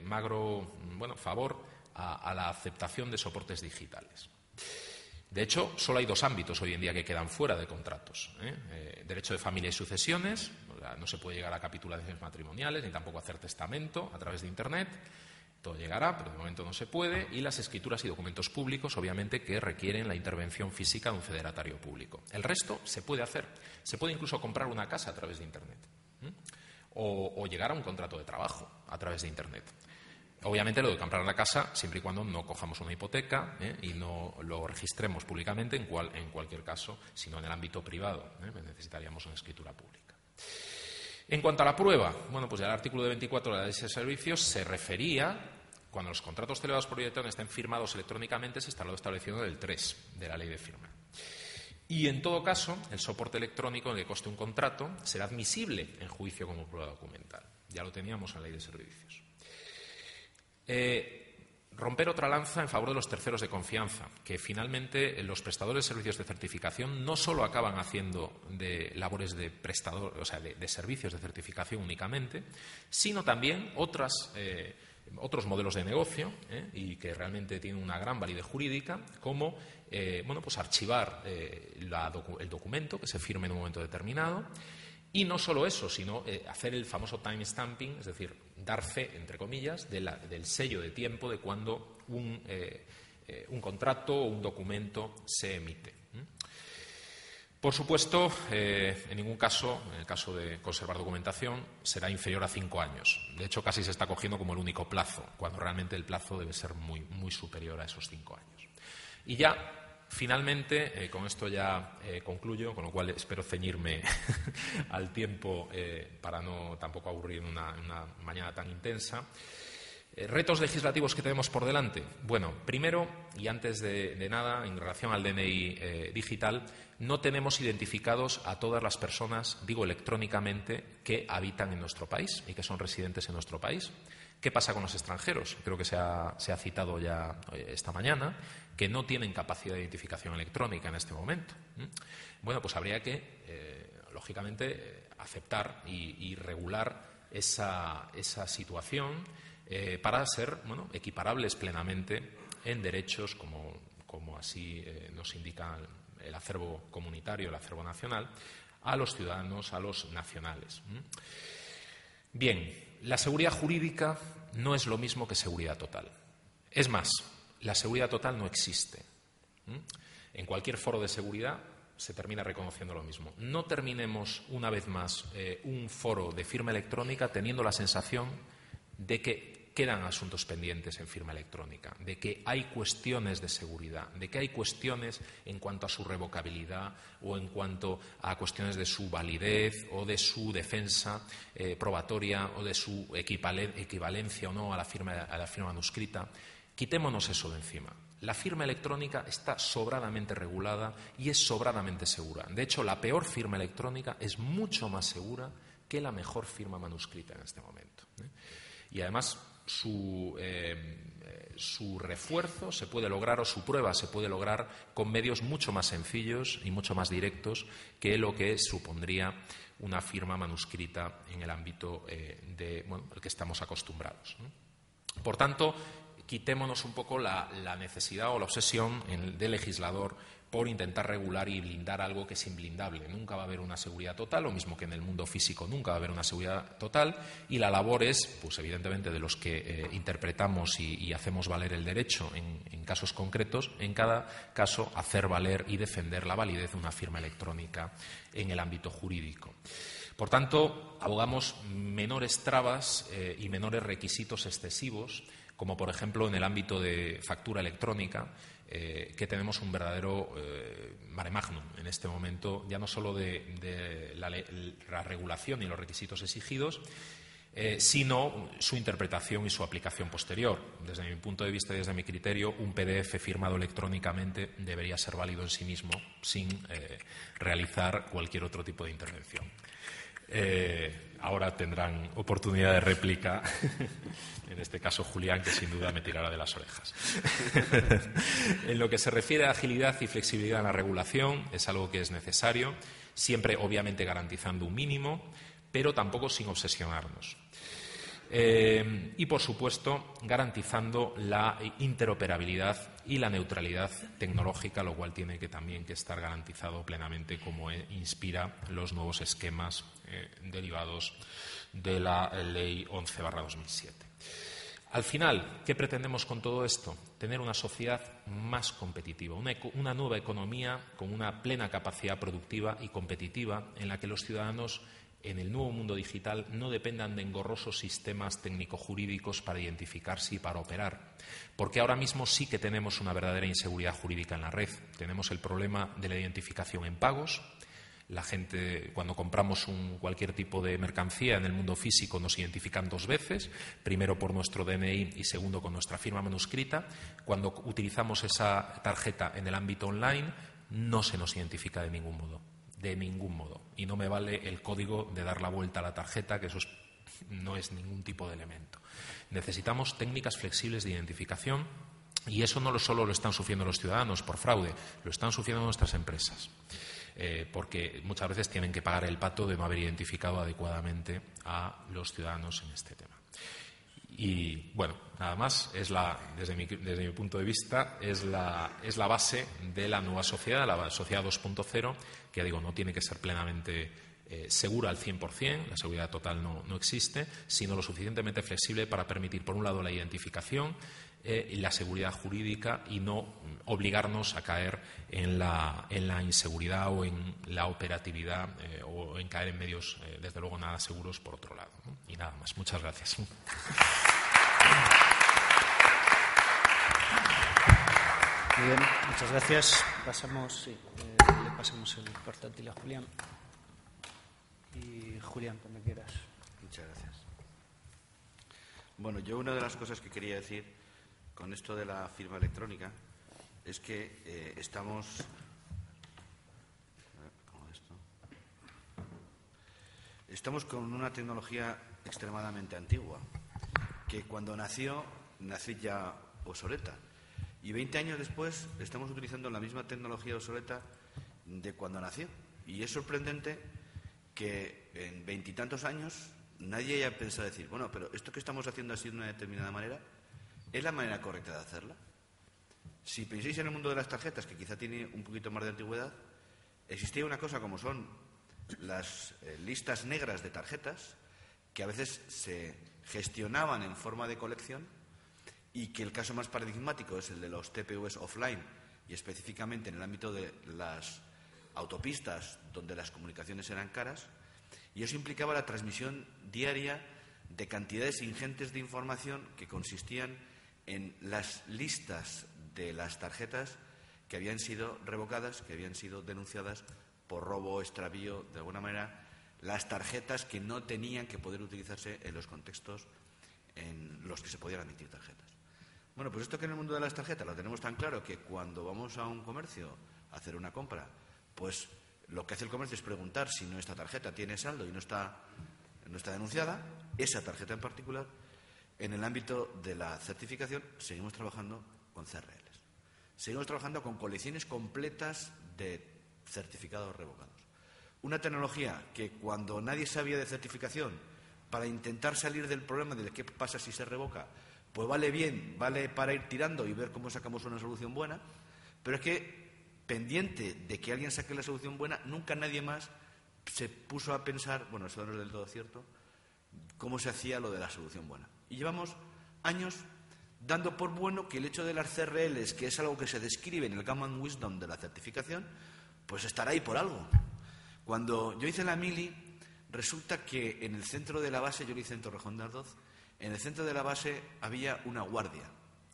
favor a la aceptación de soportes digitales. De hecho, solo hay dos ámbitos hoy en día que quedan fuera de contratos. Derecho de familia y sucesiones, no se puede llegar a capitulaciones matrimoniales ni tampoco hacer testamento a través de Internet. Todo llegará, pero de momento no se puede. Y las escrituras y documentos públicos, obviamente, que requieren la intervención física de un federatario público. El resto se puede hacer. Se puede incluso comprar una casa a través de Internet. O llegar a un contrato de trabajo a través de Internet. Obviamente lo de comprar la casa siempre y cuando no cojamos una hipoteca y no lo registremos públicamente, en cualquier caso, sino en el ámbito privado. Necesitaríamos una escritura pública. En cuanto a la prueba, bueno, pues ya el artículo de 24 de la Ley de Servicios se refería, cuando los contratos celebrados por electrónica estén firmados electrónicamente, se está lo establecido en el 3 de la Ley de Firma. Y en todo caso, el soporte electrónico en el que conste un contrato será admisible en juicio como prueba documental. Ya lo teníamos en la Ley de Servicios. Romper otra lanza en favor de los terceros de confianza, que finalmente los prestadores de servicios de certificación no solo acaban haciendo de labores de prestador, o sea, de servicios de certificación únicamente, sino también otros modelos de negocio y que realmente tienen una gran validez jurídica, como pues archivar el documento que se firme en un momento determinado. Y no solo eso, sino hacer el famoso timestamping, es decir, dar fe, entre comillas, del sello de tiempo de cuando un contrato o un documento se emite. Por supuesto, en ningún caso, en el caso de conservar documentación, será inferior a 5 años. De hecho, casi se está cogiendo como el único plazo, cuando realmente el plazo debe ser muy, muy superior a esos 5 años. Y ya, finalmente, con esto ya concluyo, con lo cual espero ceñirme al tiempo para no tampoco aburrir en una mañana tan intensa. ¿Retos legislativos que tenemos por delante? Bueno, primero, y antes de nada, en relación al DNI digital, no tenemos identificados a todas las personas, digo electrónicamente, que habitan en nuestro país y que son residentes en nuestro país. ¿Qué pasa con los extranjeros? Creo que se ha citado ya esta mañana, que no tienen capacidad de identificación electrónica en este momento. Bueno, pues habría que, lógicamente, aceptar y regular esa situación para ser equiparables plenamente en derechos, como así nos indica el acervo comunitario, el acervo nacional, a los ciudadanos, a los nacionales. Bien, la seguridad jurídica no es lo mismo que seguridad total. Es más, la seguridad total no existe. En cualquier foro de seguridad se termina reconociendo lo mismo. No terminemos una vez más un foro de firma electrónica teniendo la sensación de que quedan asuntos pendientes en firma electrónica, de que hay cuestiones de seguridad, de que hay cuestiones en cuanto a su revocabilidad o en cuanto a cuestiones de su validez o de su defensa probatoria o de su equivalencia o no a la firma manuscrita. Quitémonos eso de encima. La firma electrónica está sobradamente regulada y es sobradamente segura. De hecho, la peor firma electrónica es mucho más segura que la mejor firma manuscrita en este momento. Y además, su refuerzo se puede lograr o su prueba se puede lograr con medios mucho más sencillos y mucho más directos que lo que supondría una firma manuscrita en el ámbito al que estamos acostumbrados. Por tanto, quitémonos un poco la necesidad o la obsesión del legislador por intentar regular y blindar algo que es imblindable. Nunca va a haber una seguridad total, lo mismo que en el mundo físico nunca va a haber una seguridad total, y la labor es, pues evidentemente, de los que interpretamos y hacemos valer el derecho en casos concretos, en cada caso hacer valer y defender la validez de una firma electrónica en el ámbito jurídico. Por tanto, abogamos menores trabas y menores requisitos excesivos, como por ejemplo en el ámbito de factura electrónica, que tenemos un verdadero mare magnum en este momento, ya no solo de la regulación y los requisitos exigidos, sino su interpretación y su aplicación posterior. Desde mi punto de vista y desde mi criterio, un PDF firmado electrónicamente debería ser válido en sí mismo sin realizar cualquier otro tipo de intervención. Ahora tendrán oportunidad de réplica, en este caso Julián, que sin duda me tirará de las orejas. En lo que se refiere a agilidad y flexibilidad en la regulación, es algo que es necesario, siempre obviamente garantizando un mínimo, pero tampoco sin obsesionarnos. Y, por supuesto, garantizando la interoperabilidad y la neutralidad tecnológica, lo cual tiene que también que estar garantizado plenamente, como inspira los nuevos esquemas derivados de la Ley 11/2007. Al final, ¿qué pretendemos con todo esto? Tener una sociedad más competitiva, una nueva economía con una plena capacidad productiva y competitiva en la que los ciudadanos en el nuevo mundo digital no dependan de engorrosos sistemas técnico-jurídicos para identificarse y para operar. Porque ahora mismo sí que tenemos una verdadera inseguridad jurídica en la red. Tenemos el problema de la identificación en pagos. La gente, cuando compramos cualquier tipo de mercancía en el mundo físico, nos identifican dos veces, primero por nuestro DNI y segundo con nuestra firma manuscrita. Cuando utilizamos esa tarjeta en el ámbito online, no se nos identifica de ningún modo. De ningún modo. Y no me vale el código de dar la vuelta a la tarjeta, que eso no es ningún tipo de elemento. Necesitamos técnicas flexibles de identificación, y eso no solo lo están sufriendo los ciudadanos por fraude, lo están sufriendo nuestras empresas. Porque muchas veces tienen que pagar el pato de no haber identificado adecuadamente a los ciudadanos en este tema. Y, bueno, nada más, desde mi punto de vista, es la base de la nueva sociedad, la sociedad 2.0, que, ya digo, no tiene que ser plenamente segura al 100%, la seguridad total no existe, sino lo suficientemente flexible para permitir, por un lado, la identificación y la seguridad jurídica, y no obligarnos a caer en la inseguridad o en la operatividad o en caer en medios, desde luego, nada seguros por otro lado, ¿no? Y nada más. Muchas gracias. Muy bien, muchas gracias. Le pasamos el portátil a Julián. Y Julián, cuando quieras. Muchas gracias. Bueno, yo una de las cosas que quería decir con esto de la firma electrónica es que estamos con una tecnología extremadamente antigua, que cuando nació ya obsoleta. Y 20 años después estamos utilizando la misma tecnología obsoleta de cuando nació. Y es sorprendente que en 20 y tantos años nadie haya pensado decir, bueno, pero esto que estamos haciendo así de una determinada manera, ¿es la manera correcta de hacerla? Si pensáis en el mundo de las tarjetas, que quizá tiene un poquito más de antigüedad, existía una cosa como son las listas negras de tarjetas, que a veces se gestionaban en forma de colección, y que el caso más paradigmático es el de los TPVs offline, y específicamente en el ámbito de las autopistas donde las comunicaciones eran caras, y eso implicaba la transmisión diaria de cantidades ingentes de información que consistían en las listas de las tarjetas que habían sido revocadas, que habían sido denunciadas por robo, extravío, de alguna manera, las tarjetas que no tenían que poder utilizarse en los contextos en los que se podían admitir tarjetas. Bueno, pues esto que en el mundo de las tarjetas lo tenemos tan claro, que cuando vamos a un comercio a hacer una compra, pues lo que hace el comercio es preguntar si nuestra tarjeta tiene saldo y no está denunciada, esa tarjeta en particular. En el ámbito de la certificación seguimos trabajando con CRLs. Seguimos trabajando con colecciones completas de certificados revocados. Una tecnología que cuando nadie sabía de certificación, para intentar salir del problema de qué pasa si se revoca, pues vale bien, vale para ir tirando y ver cómo sacamos una solución buena, pero es que pendiente de que alguien saque la solución buena, nunca nadie más se puso a pensar, bueno, eso no es del todo cierto, cómo se hacía lo de la solución buena. Y llevamos años dando por bueno que el hecho de las CRLs, que es algo que se describe en el Common Wisdom de la certificación, pues estará ahí por algo. Cuando yo hice la mili, resulta que en el centro de la base, yo lo hice en Torrejón de Ardoz, en el centro de la base había una guardia.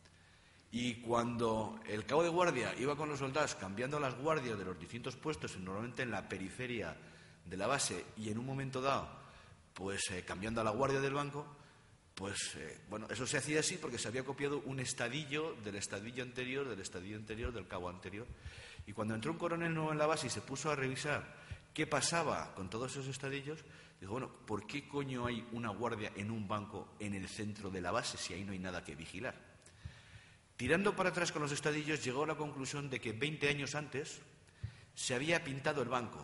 Y cuando el cabo de guardia iba con los soldados cambiando las guardias de los distintos puestos, normalmente en la periferia de la base, y en un momento dado, pues cambiando a la guardia del banco, pues bueno, eso se hacía así porque se había copiado un estadillo del estadillo anterior, del cabo anterior. Y cuando entró un coronel nuevo en la base y se puso a revisar qué pasaba con todos esos estadillos, dijo, bueno, ¿por qué coño hay una guardia en un banco en el centro de la base si ahí no hay nada que vigilar? Tirando para atrás con los estadillos, llegó a la conclusión de que 20 años antes se había pintado el banco.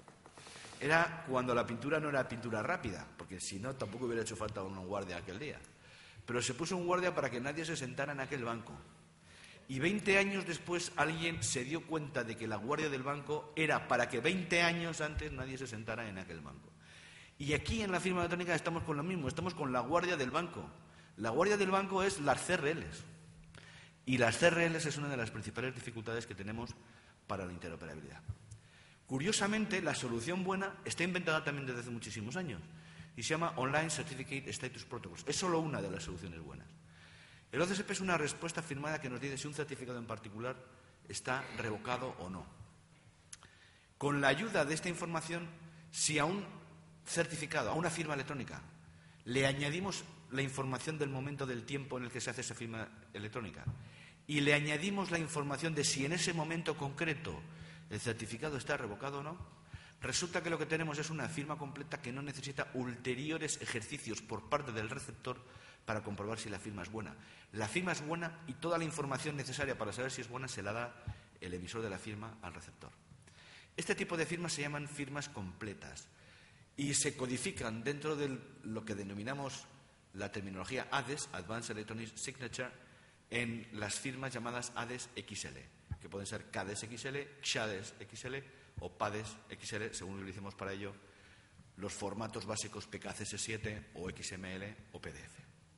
Era cuando la pintura no era pintura rápida, porque si no tampoco hubiera hecho falta un guardia aquel día. Pero se puso un guardia para que nadie se sentara en aquel banco. Y 20 años después alguien se dio cuenta de que la guardia del banco era para que 20 años antes nadie se sentara en aquel banco. Y aquí en la firma electrónica estamos con lo mismo, estamos con la guardia del banco. La guardia del banco es las CRLs. Y las CRLs es una de las principales dificultades que tenemos para la interoperabilidad. Curiosamente, la solución buena está inventada también desde hace muchísimos años y se llama Online Certificate Status Protocols. Es solo una de las soluciones buenas. El OCSP es una respuesta firmada que nos dice si un certificado en particular está revocado o no. Con la ayuda de esta información, si a un certificado, a una firma electrónica, le añadimos la información del momento del tiempo en el que se hace esa firma electrónica y le añadimos la información de si en ese momento concreto el certificado está revocado o no, resulta que lo que tenemos es una firma completa que no necesita ulteriores ejercicios por parte del receptor para comprobar si la firma es buena. La firma es buena y toda la información necesaria para saber si es buena se la da el emisor de la firma al receptor. Este tipo de firmas se llaman firmas completas y se codifican dentro de lo que denominamos la terminología ADES, Advanced Electronic Signature, en las firmas llamadas ADES XL, que pueden ser CADES XL, XADES XL o PADES XL, según lo utilicemos para ello, los formatos básicos PKCS7 o XML o PDF.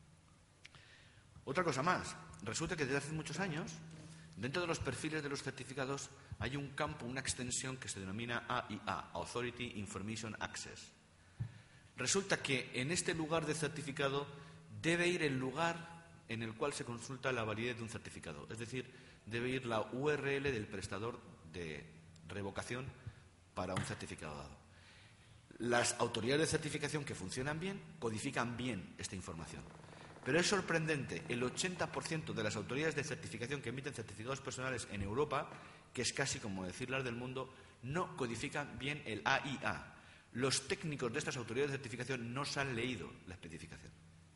Otra cosa más, resulta que desde hace muchos años, dentro de los perfiles de los certificados, hay un campo, una extensión que se denomina AIA, Authority Information Access. Resulta que en este lugar de certificado debe ir el lugar en el cual se consulta la validez de un certificado, es decir, debe ir la URL del prestador de revocación para un certificado dado. Las autoridades de certificación que funcionan bien codifican bien esta información. Pero es sorprendente, el 80% de las autoridades de certificación que emiten certificados personales en Europa, que es casi como decir las del mundo, no codifican bien el AIA. Los técnicos de estas autoridades de certificación no se han leído la especificación.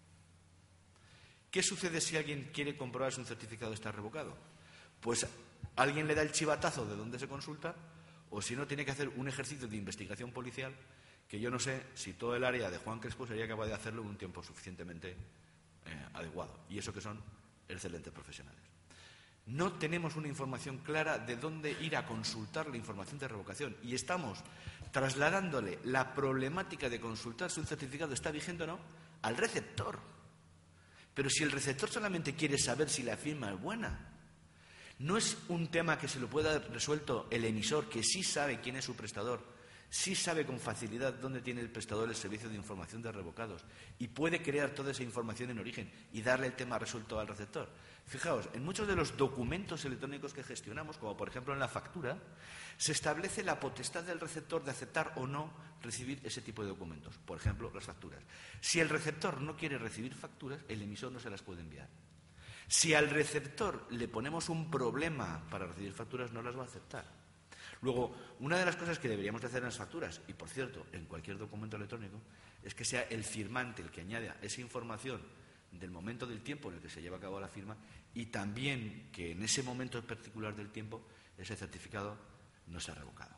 ¿Qué sucede si alguien quiere comprobar si un certificado está revocado? Pues alguien le da el chivatazo de dónde se consulta, o si no, tiene que hacer un ejercicio de investigación policial que yo no sé si todo el área de Juan Crespo sería capaz de hacerlo en un tiempo suficientemente adecuado. Y eso que son excelentes profesionales. No tenemos una información clara de dónde ir a consultar la información de revocación y estamos trasladándole la problemática de consultar si un certificado está vigente o no al receptor. Pero si el receptor solamente quiere saber si la firma es buena, no es un tema que se lo pueda haber resuelto el emisor, que sí sabe quién es su prestador, sí sabe con facilidad dónde tiene el prestador el servicio de información de revocados y puede crear toda esa información en origen y darle el tema resuelto al receptor. Fijaos, en muchos de los documentos electrónicos que gestionamos, como por ejemplo en la factura, se establece la potestad del receptor de aceptar o no recibir ese tipo de documentos. Por ejemplo, las facturas. Si el receptor no quiere recibir facturas, el emisor no se las puede enviar. Si al receptor le ponemos un problema para recibir facturas, no las va a aceptar. Luego, una de las cosas que deberíamos de hacer en las facturas, y por cierto, en cualquier documento electrónico, es que sea el firmante el que añada esa información del momento del tiempo en el que se lleva a cabo la firma y también que en ese momento en particular del tiempo ese certificado no sea revocado.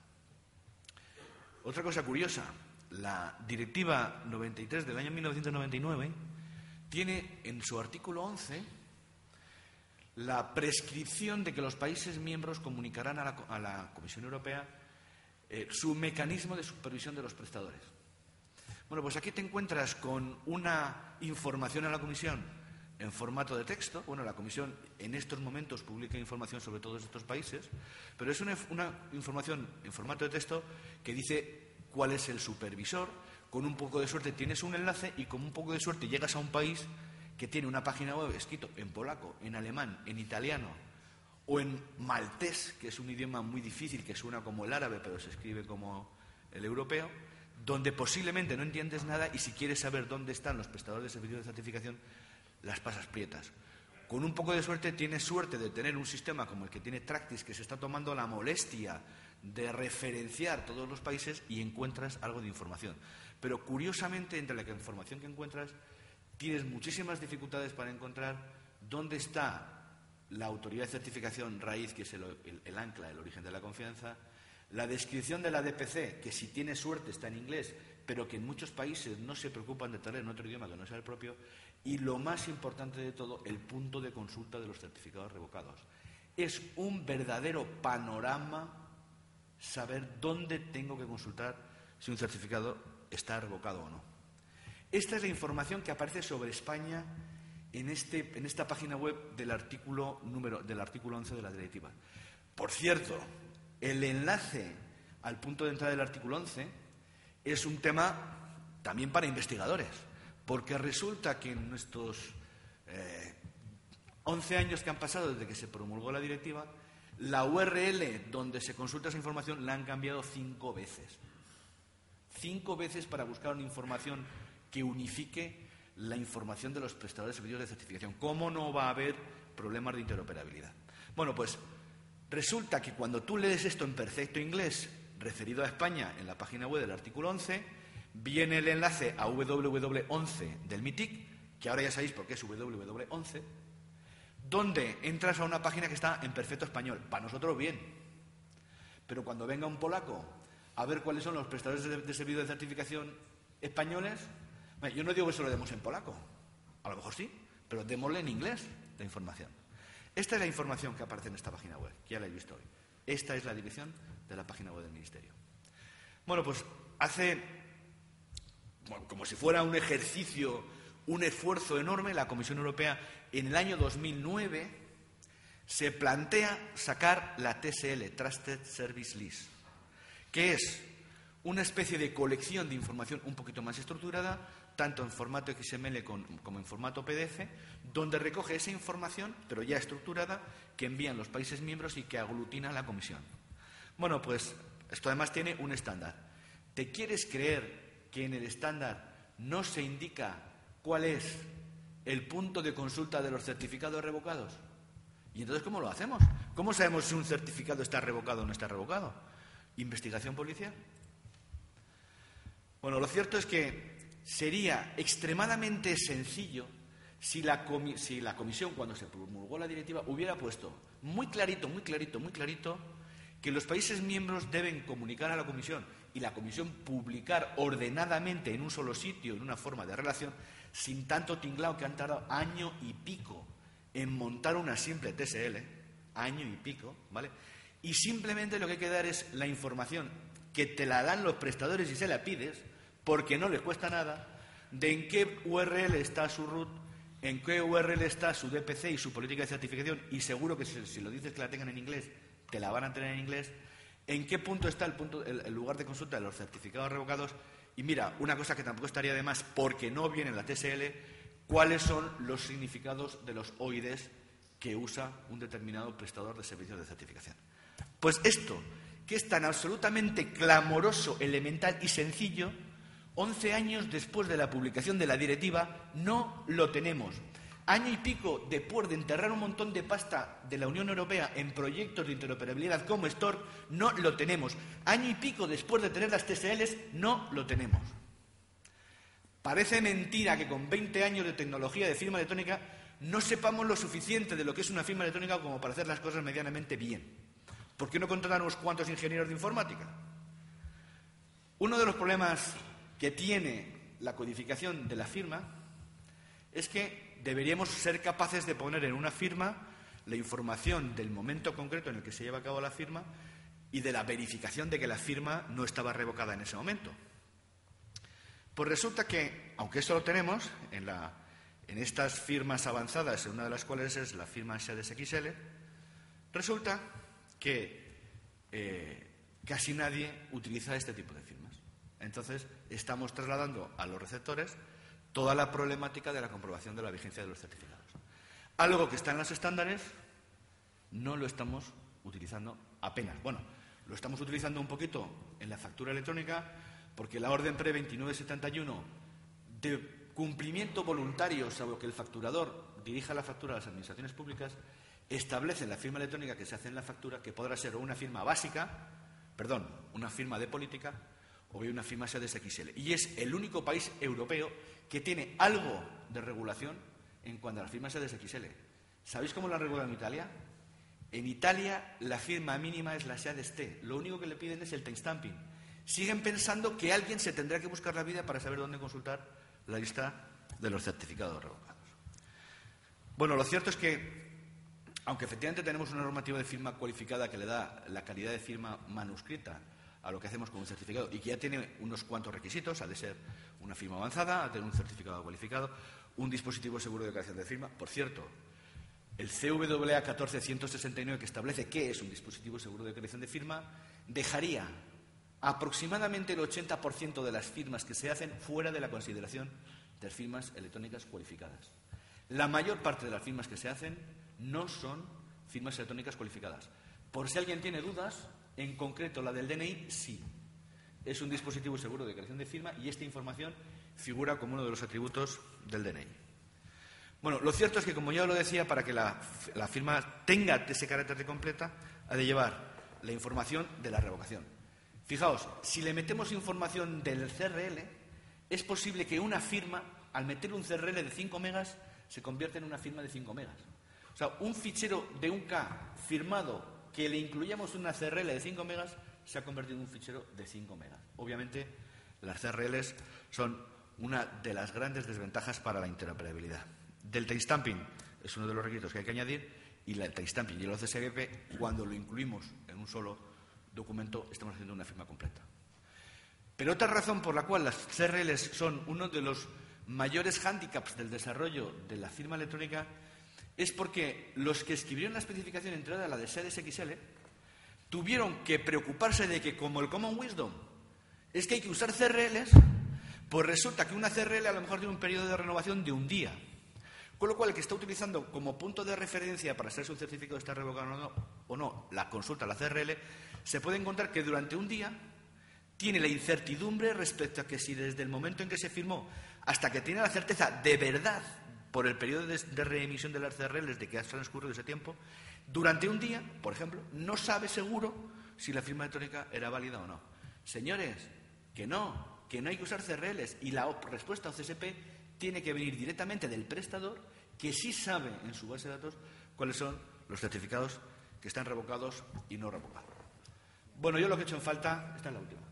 Otra cosa curiosa, la Directiva 93 del año 1999 tiene en su artículo 11 la prescripción de que los países miembros comunicarán a la Comisión Europea su mecanismo de supervisión de los prestadores. Bueno, pues aquí te encuentras con una información a la Comisión en formato de texto. Bueno, la Comisión en estos momentos publica información sobre todos estos países, pero es una información en formato de texto que dice cuál es el supervisor. Con un poco de suerte tienes un enlace y con un poco de suerte llegas a un país que tiene una página web escrito en polaco, en alemán, en italiano o en maltés, que es un idioma muy difícil, que suena como el árabe pero se escribe como el europeo, donde posiblemente no entiendes nada y si quieres saber dónde están los prestadores de servicios de certificación, las pasas prietas. Con un poco de suerte tienes suerte de tener un sistema como el que tiene Tractis, que se está tomando la molestia de referenciar todos los países y encuentras algo de información. Pero curiosamente, entre la información que encuentras, tienes muchísimas dificultades para encontrar dónde está la autoridad de certificación raíz, que es el ancla, el origen de la confianza, la descripción de la DPC, que si tienes suerte está en inglés, pero que en muchos países no se preocupan de tener en otro idioma que no sea el propio, y lo más importante de todo, el punto de consulta de los certificados revocados. Es un verdadero panorama saber dónde tengo que consultar si un certificado está revocado o no. Esta es la información que aparece sobre España en esta página web del artículo 11 de la directiva. Por cierto, el enlace al punto de entrada del artículo 11 es un tema también para investigadores, porque resulta que en estos 11 años que han pasado desde que se promulgó la directiva, la URL donde se consulta esa información la han cambiado 5 veces. 5 veces para buscar una información que unifique la información de los prestadores de servicios de certificación. ¿Cómo no va a haber problemas de interoperabilidad? Bueno, pues resulta que cuando tú lees esto en perfecto inglés, referido a España en la página web del artículo 11, viene el enlace a www.11 del MITIC, que ahora ya sabéis por qué es www.11, donde entras a una página que está en perfecto español. Para nosotros bien. Pero cuando venga un polaco a ver cuáles son los prestadores de servicios de certificación españoles, yo no digo que se lo demos en polaco, a lo mejor sí, pero démosle en inglés la información. Esta es la información que aparece en esta página web, que ya la he visto hoy. Esta es la dirección de la página web del Ministerio. Bueno, pues como si fuera un ejercicio, un esfuerzo enorme, la Comisión Europea en el año 2009 se plantea sacar la TSL, Trusted Service List, que es una especie de colección de información un poquito más estructurada, tanto en formato XML como en formato PDF, donde recoge esa información, pero ya estructurada, que envían los países miembros y que aglutina la Comisión. Bueno, pues esto además tiene un estándar. ¿Te quieres creer que en el estándar no se indica cuál es el punto de consulta de los certificados revocados? ¿Y entonces cómo lo hacemos? ¿Cómo sabemos si un certificado está revocado o no está revocado? ¿Investigación policial? Bueno, lo cierto es que sería extremadamente sencillo si la Comisión, cuando se promulgó la directiva, hubiera puesto muy clarito que los países miembros deben comunicar a la Comisión y la Comisión publicar ordenadamente en un solo sitio, en una forma de relación, sin tanto tinglao que han tardado año y pico en montar una simple TSL, año y pico, ¿vale? Y simplemente lo que hay que dar es la información que te la dan los prestadores si se la pides, porque no les cuesta nada, de en qué URL está su root, en qué URL está su DPC y su política de certificación, y seguro que si lo dices que la tengan en inglés, te la van a tener en inglés, en qué punto está el lugar de consulta de los certificados revocados, y mira, una cosa que tampoco estaría de más, porque no viene en la TSL, cuáles son los significados de los OIDs que usa un determinado prestador de servicios de certificación. Pues esto, que es tan absolutamente clamoroso, elemental y sencillo, 11 años después de la publicación de la directiva, no lo tenemos. Año y pico después de enterrar un montón de pasta de la Unión Europea en proyectos de interoperabilidad como STORC, no lo tenemos. Año y pico después de tener las TSLs, no lo tenemos. Parece mentira que con 20 años de tecnología de firma electrónica no sepamos lo suficiente de lo que es una firma electrónica como para hacer las cosas medianamente bien. ¿Por qué no contratar unos cuantos ingenieros de informática? Uno de los problemas que tiene la codificación de la firma es que deberíamos ser capaces de poner en una firma la información del momento concreto en el que se lleva a cabo la firma y de la verificación de que la firma no estaba revocada en ese momento. Pues resulta que, aunque esto lo tenemos en estas firmas avanzadas, una de las cuales es la firma SEDES-XL, resulta que casi nadie utiliza este tipo de firmas. Entonces, estamos trasladando a los receptores toda la problemática de la comprobación de la vigencia de los certificados. Algo que está en los estándares no lo estamos utilizando apenas. Bueno, lo estamos utilizando un poquito en la factura electrónica porque la orden PRE 2971 de cumplimiento voluntario, salvo que el facturador dirija la factura a las administraciones públicas, establece en la firma electrónica que se hace en la factura que podrá ser una firma una firma de política o bien una firma SEDES-XL. Y es el único país europeo que tiene algo de regulación en cuanto a las firmas SEDES-XL. ¿Sabéis cómo la regulan en Italia? En Italia la firma mínima es la SEADES-T. Lo único que le piden es el timestamping. Siguen pensando que alguien se tendrá que buscar la vida para saber dónde consultar la lista de los certificados revocados. Bueno, lo cierto es que, aunque efectivamente tenemos una normativa de firma cualificada que le da la calidad de firma manuscrita a lo que hacemos con un certificado y que ya tiene unos cuantos requisitos, ha de ser una firma avanzada, ha de tener un certificado cualificado, un dispositivo seguro de creación de firma. Por cierto, el CVA 14169, que establece qué es un dispositivo seguro de creación de firma, dejaría aproximadamente el 80% de las firmas que se hacen fuera de la consideración de firmas electrónicas cualificadas. La mayor parte de las firmas que se hacen no son firmas electrónicas cualificadas. Por si alguien tiene dudas, en concreto la del DNI, sí. Es un dispositivo seguro de creación de firma y esta información figura como uno de los atributos del DNI. Bueno, lo cierto es que, como ya lo decía, para que la firma tenga ese carácter de completa, ha de llevar la información de la revocación. Fijaos, si le metemos información del CRL, es posible que una firma, al meter un CRL de 5 megas, se convierta en una firma de 5 megas. O sea, un fichero de 1K firmado que le incluyamos una CRL de 5 megas se ha convertido en un fichero de 5 megas. Obviamente, las CRLs son una de las grandes desventajas para la interoperabilidad. Del timestamping es uno de los requisitos que hay que añadir y el timestamping y el OCSGP, cuando lo incluimos en un solo documento, estamos haciendo una firma completa. Pero otra razón por la cual las CRLs son uno de los mayores hándicaps del desarrollo de la firma electrónica es porque los que escribieron la especificación entrada, la de SEDES-XL, tuvieron que preocuparse de que, como el Common Wisdom es que hay que usar CRLs, pues resulta que una CRL a lo mejor tiene un periodo de renovación de un día. Con lo cual, el que está utilizando como punto de referencia para saber si un certificado está revocado o no la consulta a la CRL, se puede encontrar que durante un día tiene la incertidumbre respecto a que si desde el momento en que se firmó hasta que tiene la certeza de verdad por el periodo de reemisión de las CRLs de que ha transcurrido ese tiempo, durante un día, por ejemplo, no sabe seguro si la firma electrónica era válida o no. Señores, que no hay que usar CRLs y la respuesta OCSP tiene que venir directamente del prestador que sí sabe en su base de datos cuáles son los certificados que están revocados y no revocados. Bueno, yo lo que he hecho en falta, esta es la última.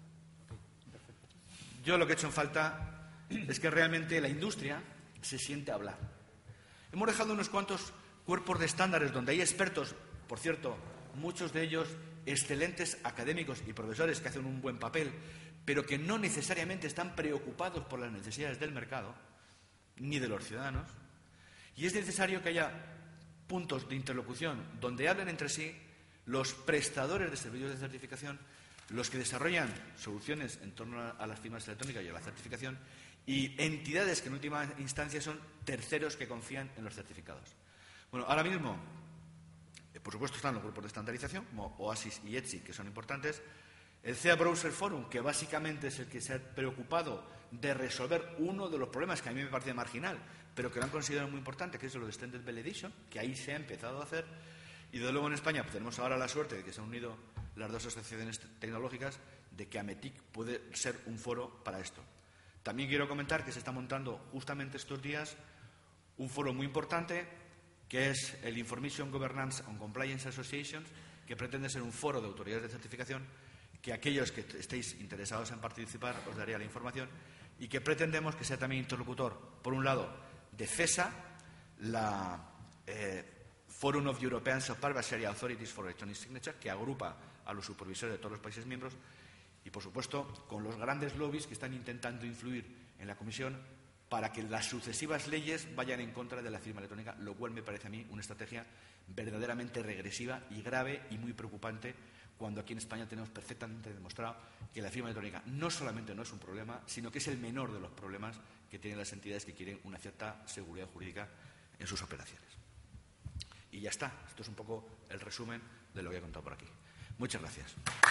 Yo lo que he hecho en falta es que realmente la industria se siente a hablar. Hemos dejado unos cuantos cuerpos de estándares donde hay expertos, por cierto, muchos de ellos excelentes académicos y profesores que hacen un buen papel, pero que no necesariamente están preocupados por las necesidades del mercado ni de los ciudadanos. Y es necesario que haya puntos de interlocución donde hablen entre sí los prestadores de servicios de certificación, los que desarrollan soluciones en torno a las firmas electrónicas y a la certificación, y entidades que en última instancia son terceros que confían en los certificados. Bueno, ahora mismo, por supuesto, están los grupos de estandarización, como OASIS y ETSI, que son importantes. El CEA Browser Forum, que básicamente es el que se ha preocupado de resolver uno de los problemas que a mí me parece marginal, pero que lo han considerado muy importante, que es lo de Extended Validation, que ahí se ha empezado a hacer. Y desde luego en España pues, tenemos ahora la suerte de que se han unido las dos asociaciones tecnológicas, de que AMETIC puede ser un foro para esto. También quiero comentar que se está montando justamente estos días un foro muy importante, que es el Information Governance and Compliance Associations, que pretende ser un foro de autoridades de certificación, que aquellos que estéis interesados en participar os daría la información, y que pretendemos que sea también interlocutor, por un lado, de FESA, la Forum of European Supervisory Authorities for Electronic Signature, que agrupa a los supervisores de todos los países miembros, y, por supuesto, con los grandes lobbies que están intentando influir en la Comisión para que las sucesivas leyes vayan en contra de la firma electrónica, lo cual me parece a mí una estrategia verdaderamente regresiva y grave y muy preocupante, cuando aquí en España tenemos perfectamente demostrado que la firma electrónica no solamente no es un problema, sino que es el menor de los problemas que tienen las entidades que quieren una cierta seguridad jurídica en sus operaciones. Y ya está. Esto es un poco el resumen de lo que he contado por aquí. Muchas gracias.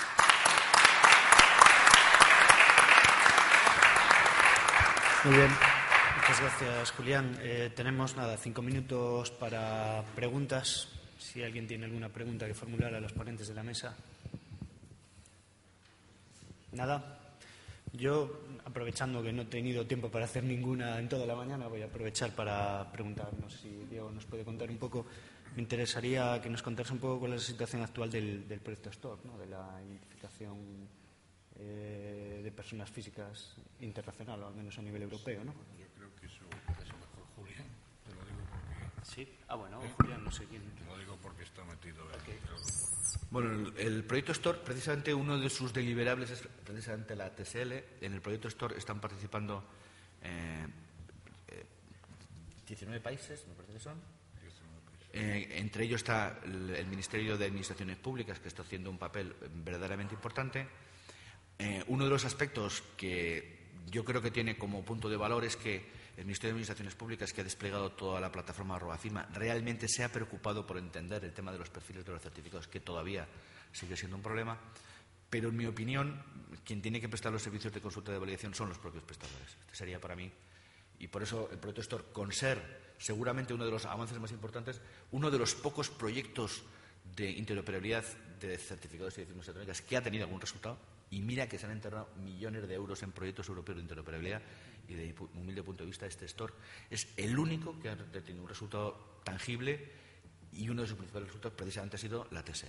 Muy bien. Muchas gracias, Julián. Tenemos 5 minutos para preguntas. Si alguien tiene alguna pregunta que formular a los ponentes de la mesa. Nada. Yo, aprovechando que no he tenido tiempo para hacer ninguna en toda la mañana, voy a aprovechar para preguntarnos si Diego nos puede contar un poco. Me interesaría que nos contase un poco cuál es la situación actual del proyecto STOR, ¿no? De la identificación de personas físicas internacional, o al menos a nivel europeo, ¿no? Yo creo que eso es mejor Julián. Te lo digo porque... Sí. Bueno, Julián, no sé quién. Te lo digo porque está metido en Okay. Bueno, el proyecto STOR, precisamente uno de sus deliberables es precisamente la TSL. En el proyecto STOR están participando 19 países, me parece que son. Entre ellos está el Ministerio de Administraciones Públicas, que está haciendo un papel verdaderamente importante. Uno de los aspectos que yo creo que tiene como punto de valor es que el Ministerio de Administraciones Públicas, que ha desplegado toda la plataforma @firma, realmente se ha preocupado por entender el tema de los perfiles de los certificados, que todavía sigue siendo un problema, pero en mi opinión, quien tiene que prestar los servicios de consulta de validación son los propios prestadores. Este sería para mí, y por eso el proyecto STOR, con ser seguramente uno de los avances más importantes, uno de los pocos proyectos de interoperabilidad de certificados y de firmas electrónicas que ha tenido algún resultado, y mira que se han enterrado millones de euros en proyectos europeos de interoperabilidad, y de mi humilde punto de vista este STOR es el único que ha tenido un resultado tangible, y uno de sus principales resultados precisamente ha sido la TSL.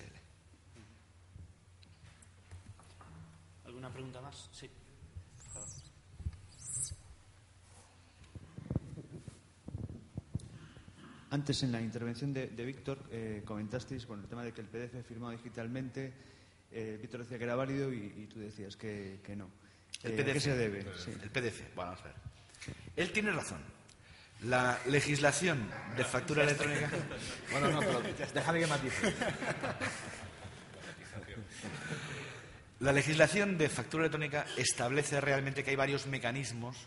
¿Alguna pregunta más? Sí. Antes, en la intervención de Víctor, comentasteis el tema de que el PDF firmado digitalmente, Víctor decía que era válido y tú decías que no. El PDF, ¿a qué se debe? Sí. El PDF, bueno, vamos a ver. Él tiene razón. La legislación de factura electrónica... Bueno, no, pero déjame que matice. La legislación de factura electrónica establece realmente que hay varios mecanismos.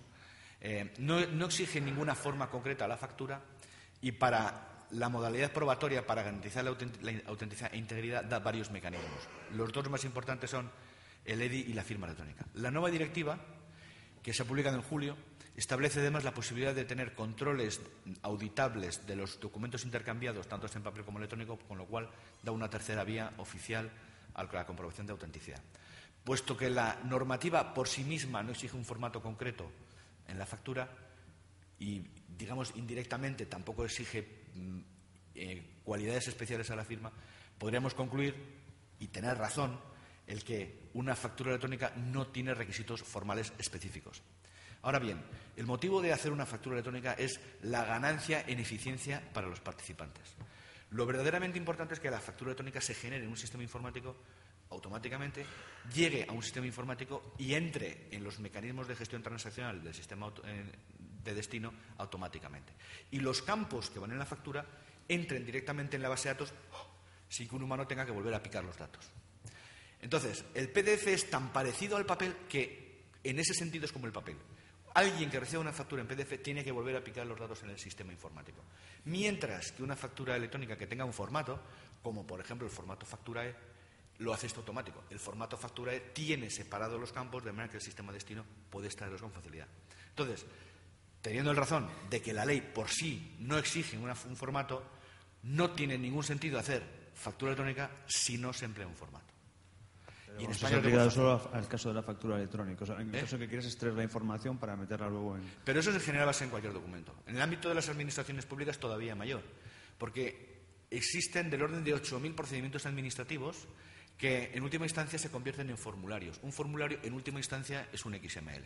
No exige ninguna forma concreta a la factura, y para la modalidad probatoria, para garantizar la autenticidad e integridad, da varios mecanismos. Los dos más importantes son el EDI y la firma electrónica. La nueva directiva, que se ha publicado en julio, establece además la posibilidad de tener controles auditables de los documentos intercambiados, tanto en papel como electrónico, con lo cual da una tercera vía oficial a la comprobación de autenticidad. Puesto que la normativa por sí misma no exige un formato concreto en la factura y, digamos, indirectamente tampoco exige cualidades especiales a la firma, podríamos concluir y tener razón el que una factura electrónica no tiene requisitos formales específicos. Ahora bien, el motivo de hacer una factura electrónica es la ganancia en eficiencia para los participantes. Lo verdaderamente importante es que la factura electrónica se genere en un sistema informático automáticamente, llegue a un sistema informático y entre en los mecanismos de gestión transaccional del sistema de destino automáticamente. Y los campos que van en la factura entren directamente en la base de datos sin que un humano tenga que volver a picar los datos. Entonces, el PDF es tan parecido al papel que en ese sentido es como el papel. Alguien que reciba una factura en PDF tiene que volver a picar los datos en el sistema informático. Mientras que una factura electrónica que tenga un formato, como por ejemplo el formato Facturae, lo hace esto automático. El formato Facturae tiene separados los campos de manera que el sistema destino puede extraerlos con facilidad. Entonces, teniendo razón de que la ley por sí no exige un formato, no tiene ningún sentido hacer factura electrónica si no se emplea un formato. Y en España se ha aplicado solo al caso de la factura electrónica. O sea, en el caso que quieres extraer la información para meterla luego en... Pero eso es en general base en cualquier documento. En el ámbito de las administraciones públicas todavía mayor, porque existen del orden de 8.000 procedimientos administrativos que en última instancia se convierten en formularios. Un formulario en última instancia es un XML.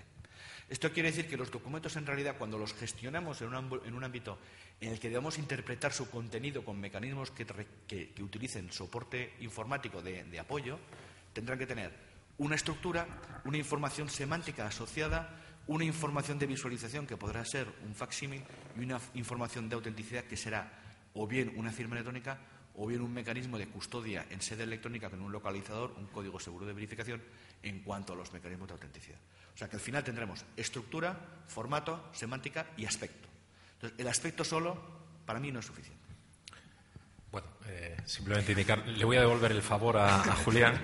Esto quiere decir que los documentos, en realidad, cuando los gestionamos en un ámbito en el que debemos interpretar su contenido con mecanismos que utilicen soporte informático de apoyo, tendrán que tener una estructura, una información semántica asociada, una información de visualización que podrá ser un facsímil y una información de autenticidad que será o bien una firma electrónica o bien un mecanismo de custodia en sede electrónica con un localizador, un código seguro de verificación en cuanto a los mecanismos de autenticidad. O sea que al final tendremos estructura, formato, semántica y aspecto. Entonces, el aspecto solo para mí no es suficiente. Bueno, simplemente indicar, le voy a devolver el favor a Julián.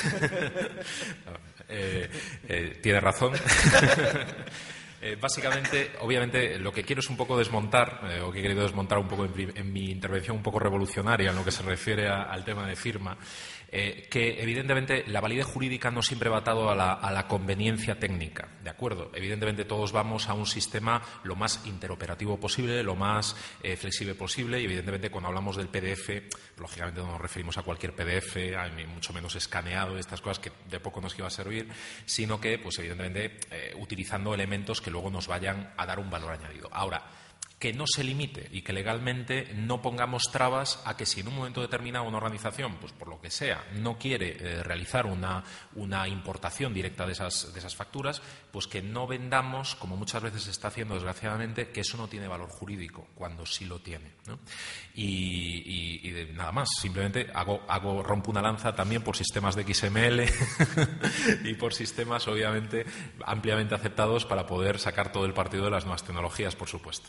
Tiene razón. Básicamente, obviamente, lo que quiero es un poco desmontar, o que he querido desmontar un poco en mi intervención un poco revolucionaria en lo que se refiere al tema de firma, que evidentemente la validez jurídica no siempre va atado a la conveniencia técnica, ¿de acuerdo? Evidentemente todos vamos a un sistema lo más interoperativo posible, lo más flexible posible, y evidentemente cuando hablamos del PDF, lógicamente no nos referimos a cualquier PDF, mucho menos escaneado, estas cosas que de poco nos iba a servir, sino que, pues evidentemente, utilizando elementos que luego nos vayan a dar un valor añadido. Ahora, que no se limite y que legalmente no pongamos trabas a que si en un momento determinado una organización, pues por lo que sea, no quiere realizar una importación directa de esas facturas, pues que no vendamos, como muchas veces se está haciendo desgraciadamente, que eso no tiene valor jurídico, cuando sí lo tiene, ¿no? Y nada más, simplemente rompo una lanza también por sistemas de XML y por sistemas obviamente ampliamente aceptados para poder sacar todo el partido de las nuevas tecnologías, por supuesto.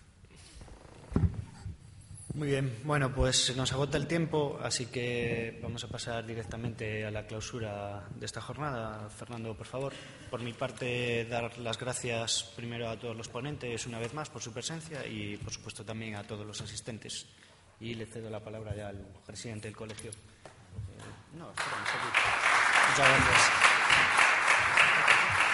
Muy bien, bueno, pues nos agota el tiempo, así que vamos a pasar directamente a la clausura de esta jornada. Fernando, por favor. Por mi parte, dar las gracias primero a todos los ponentes una vez más por su presencia y, por supuesto, también a todos los asistentes. Y le cedo la palabra ya al presidente del colegio. Muchas gracias.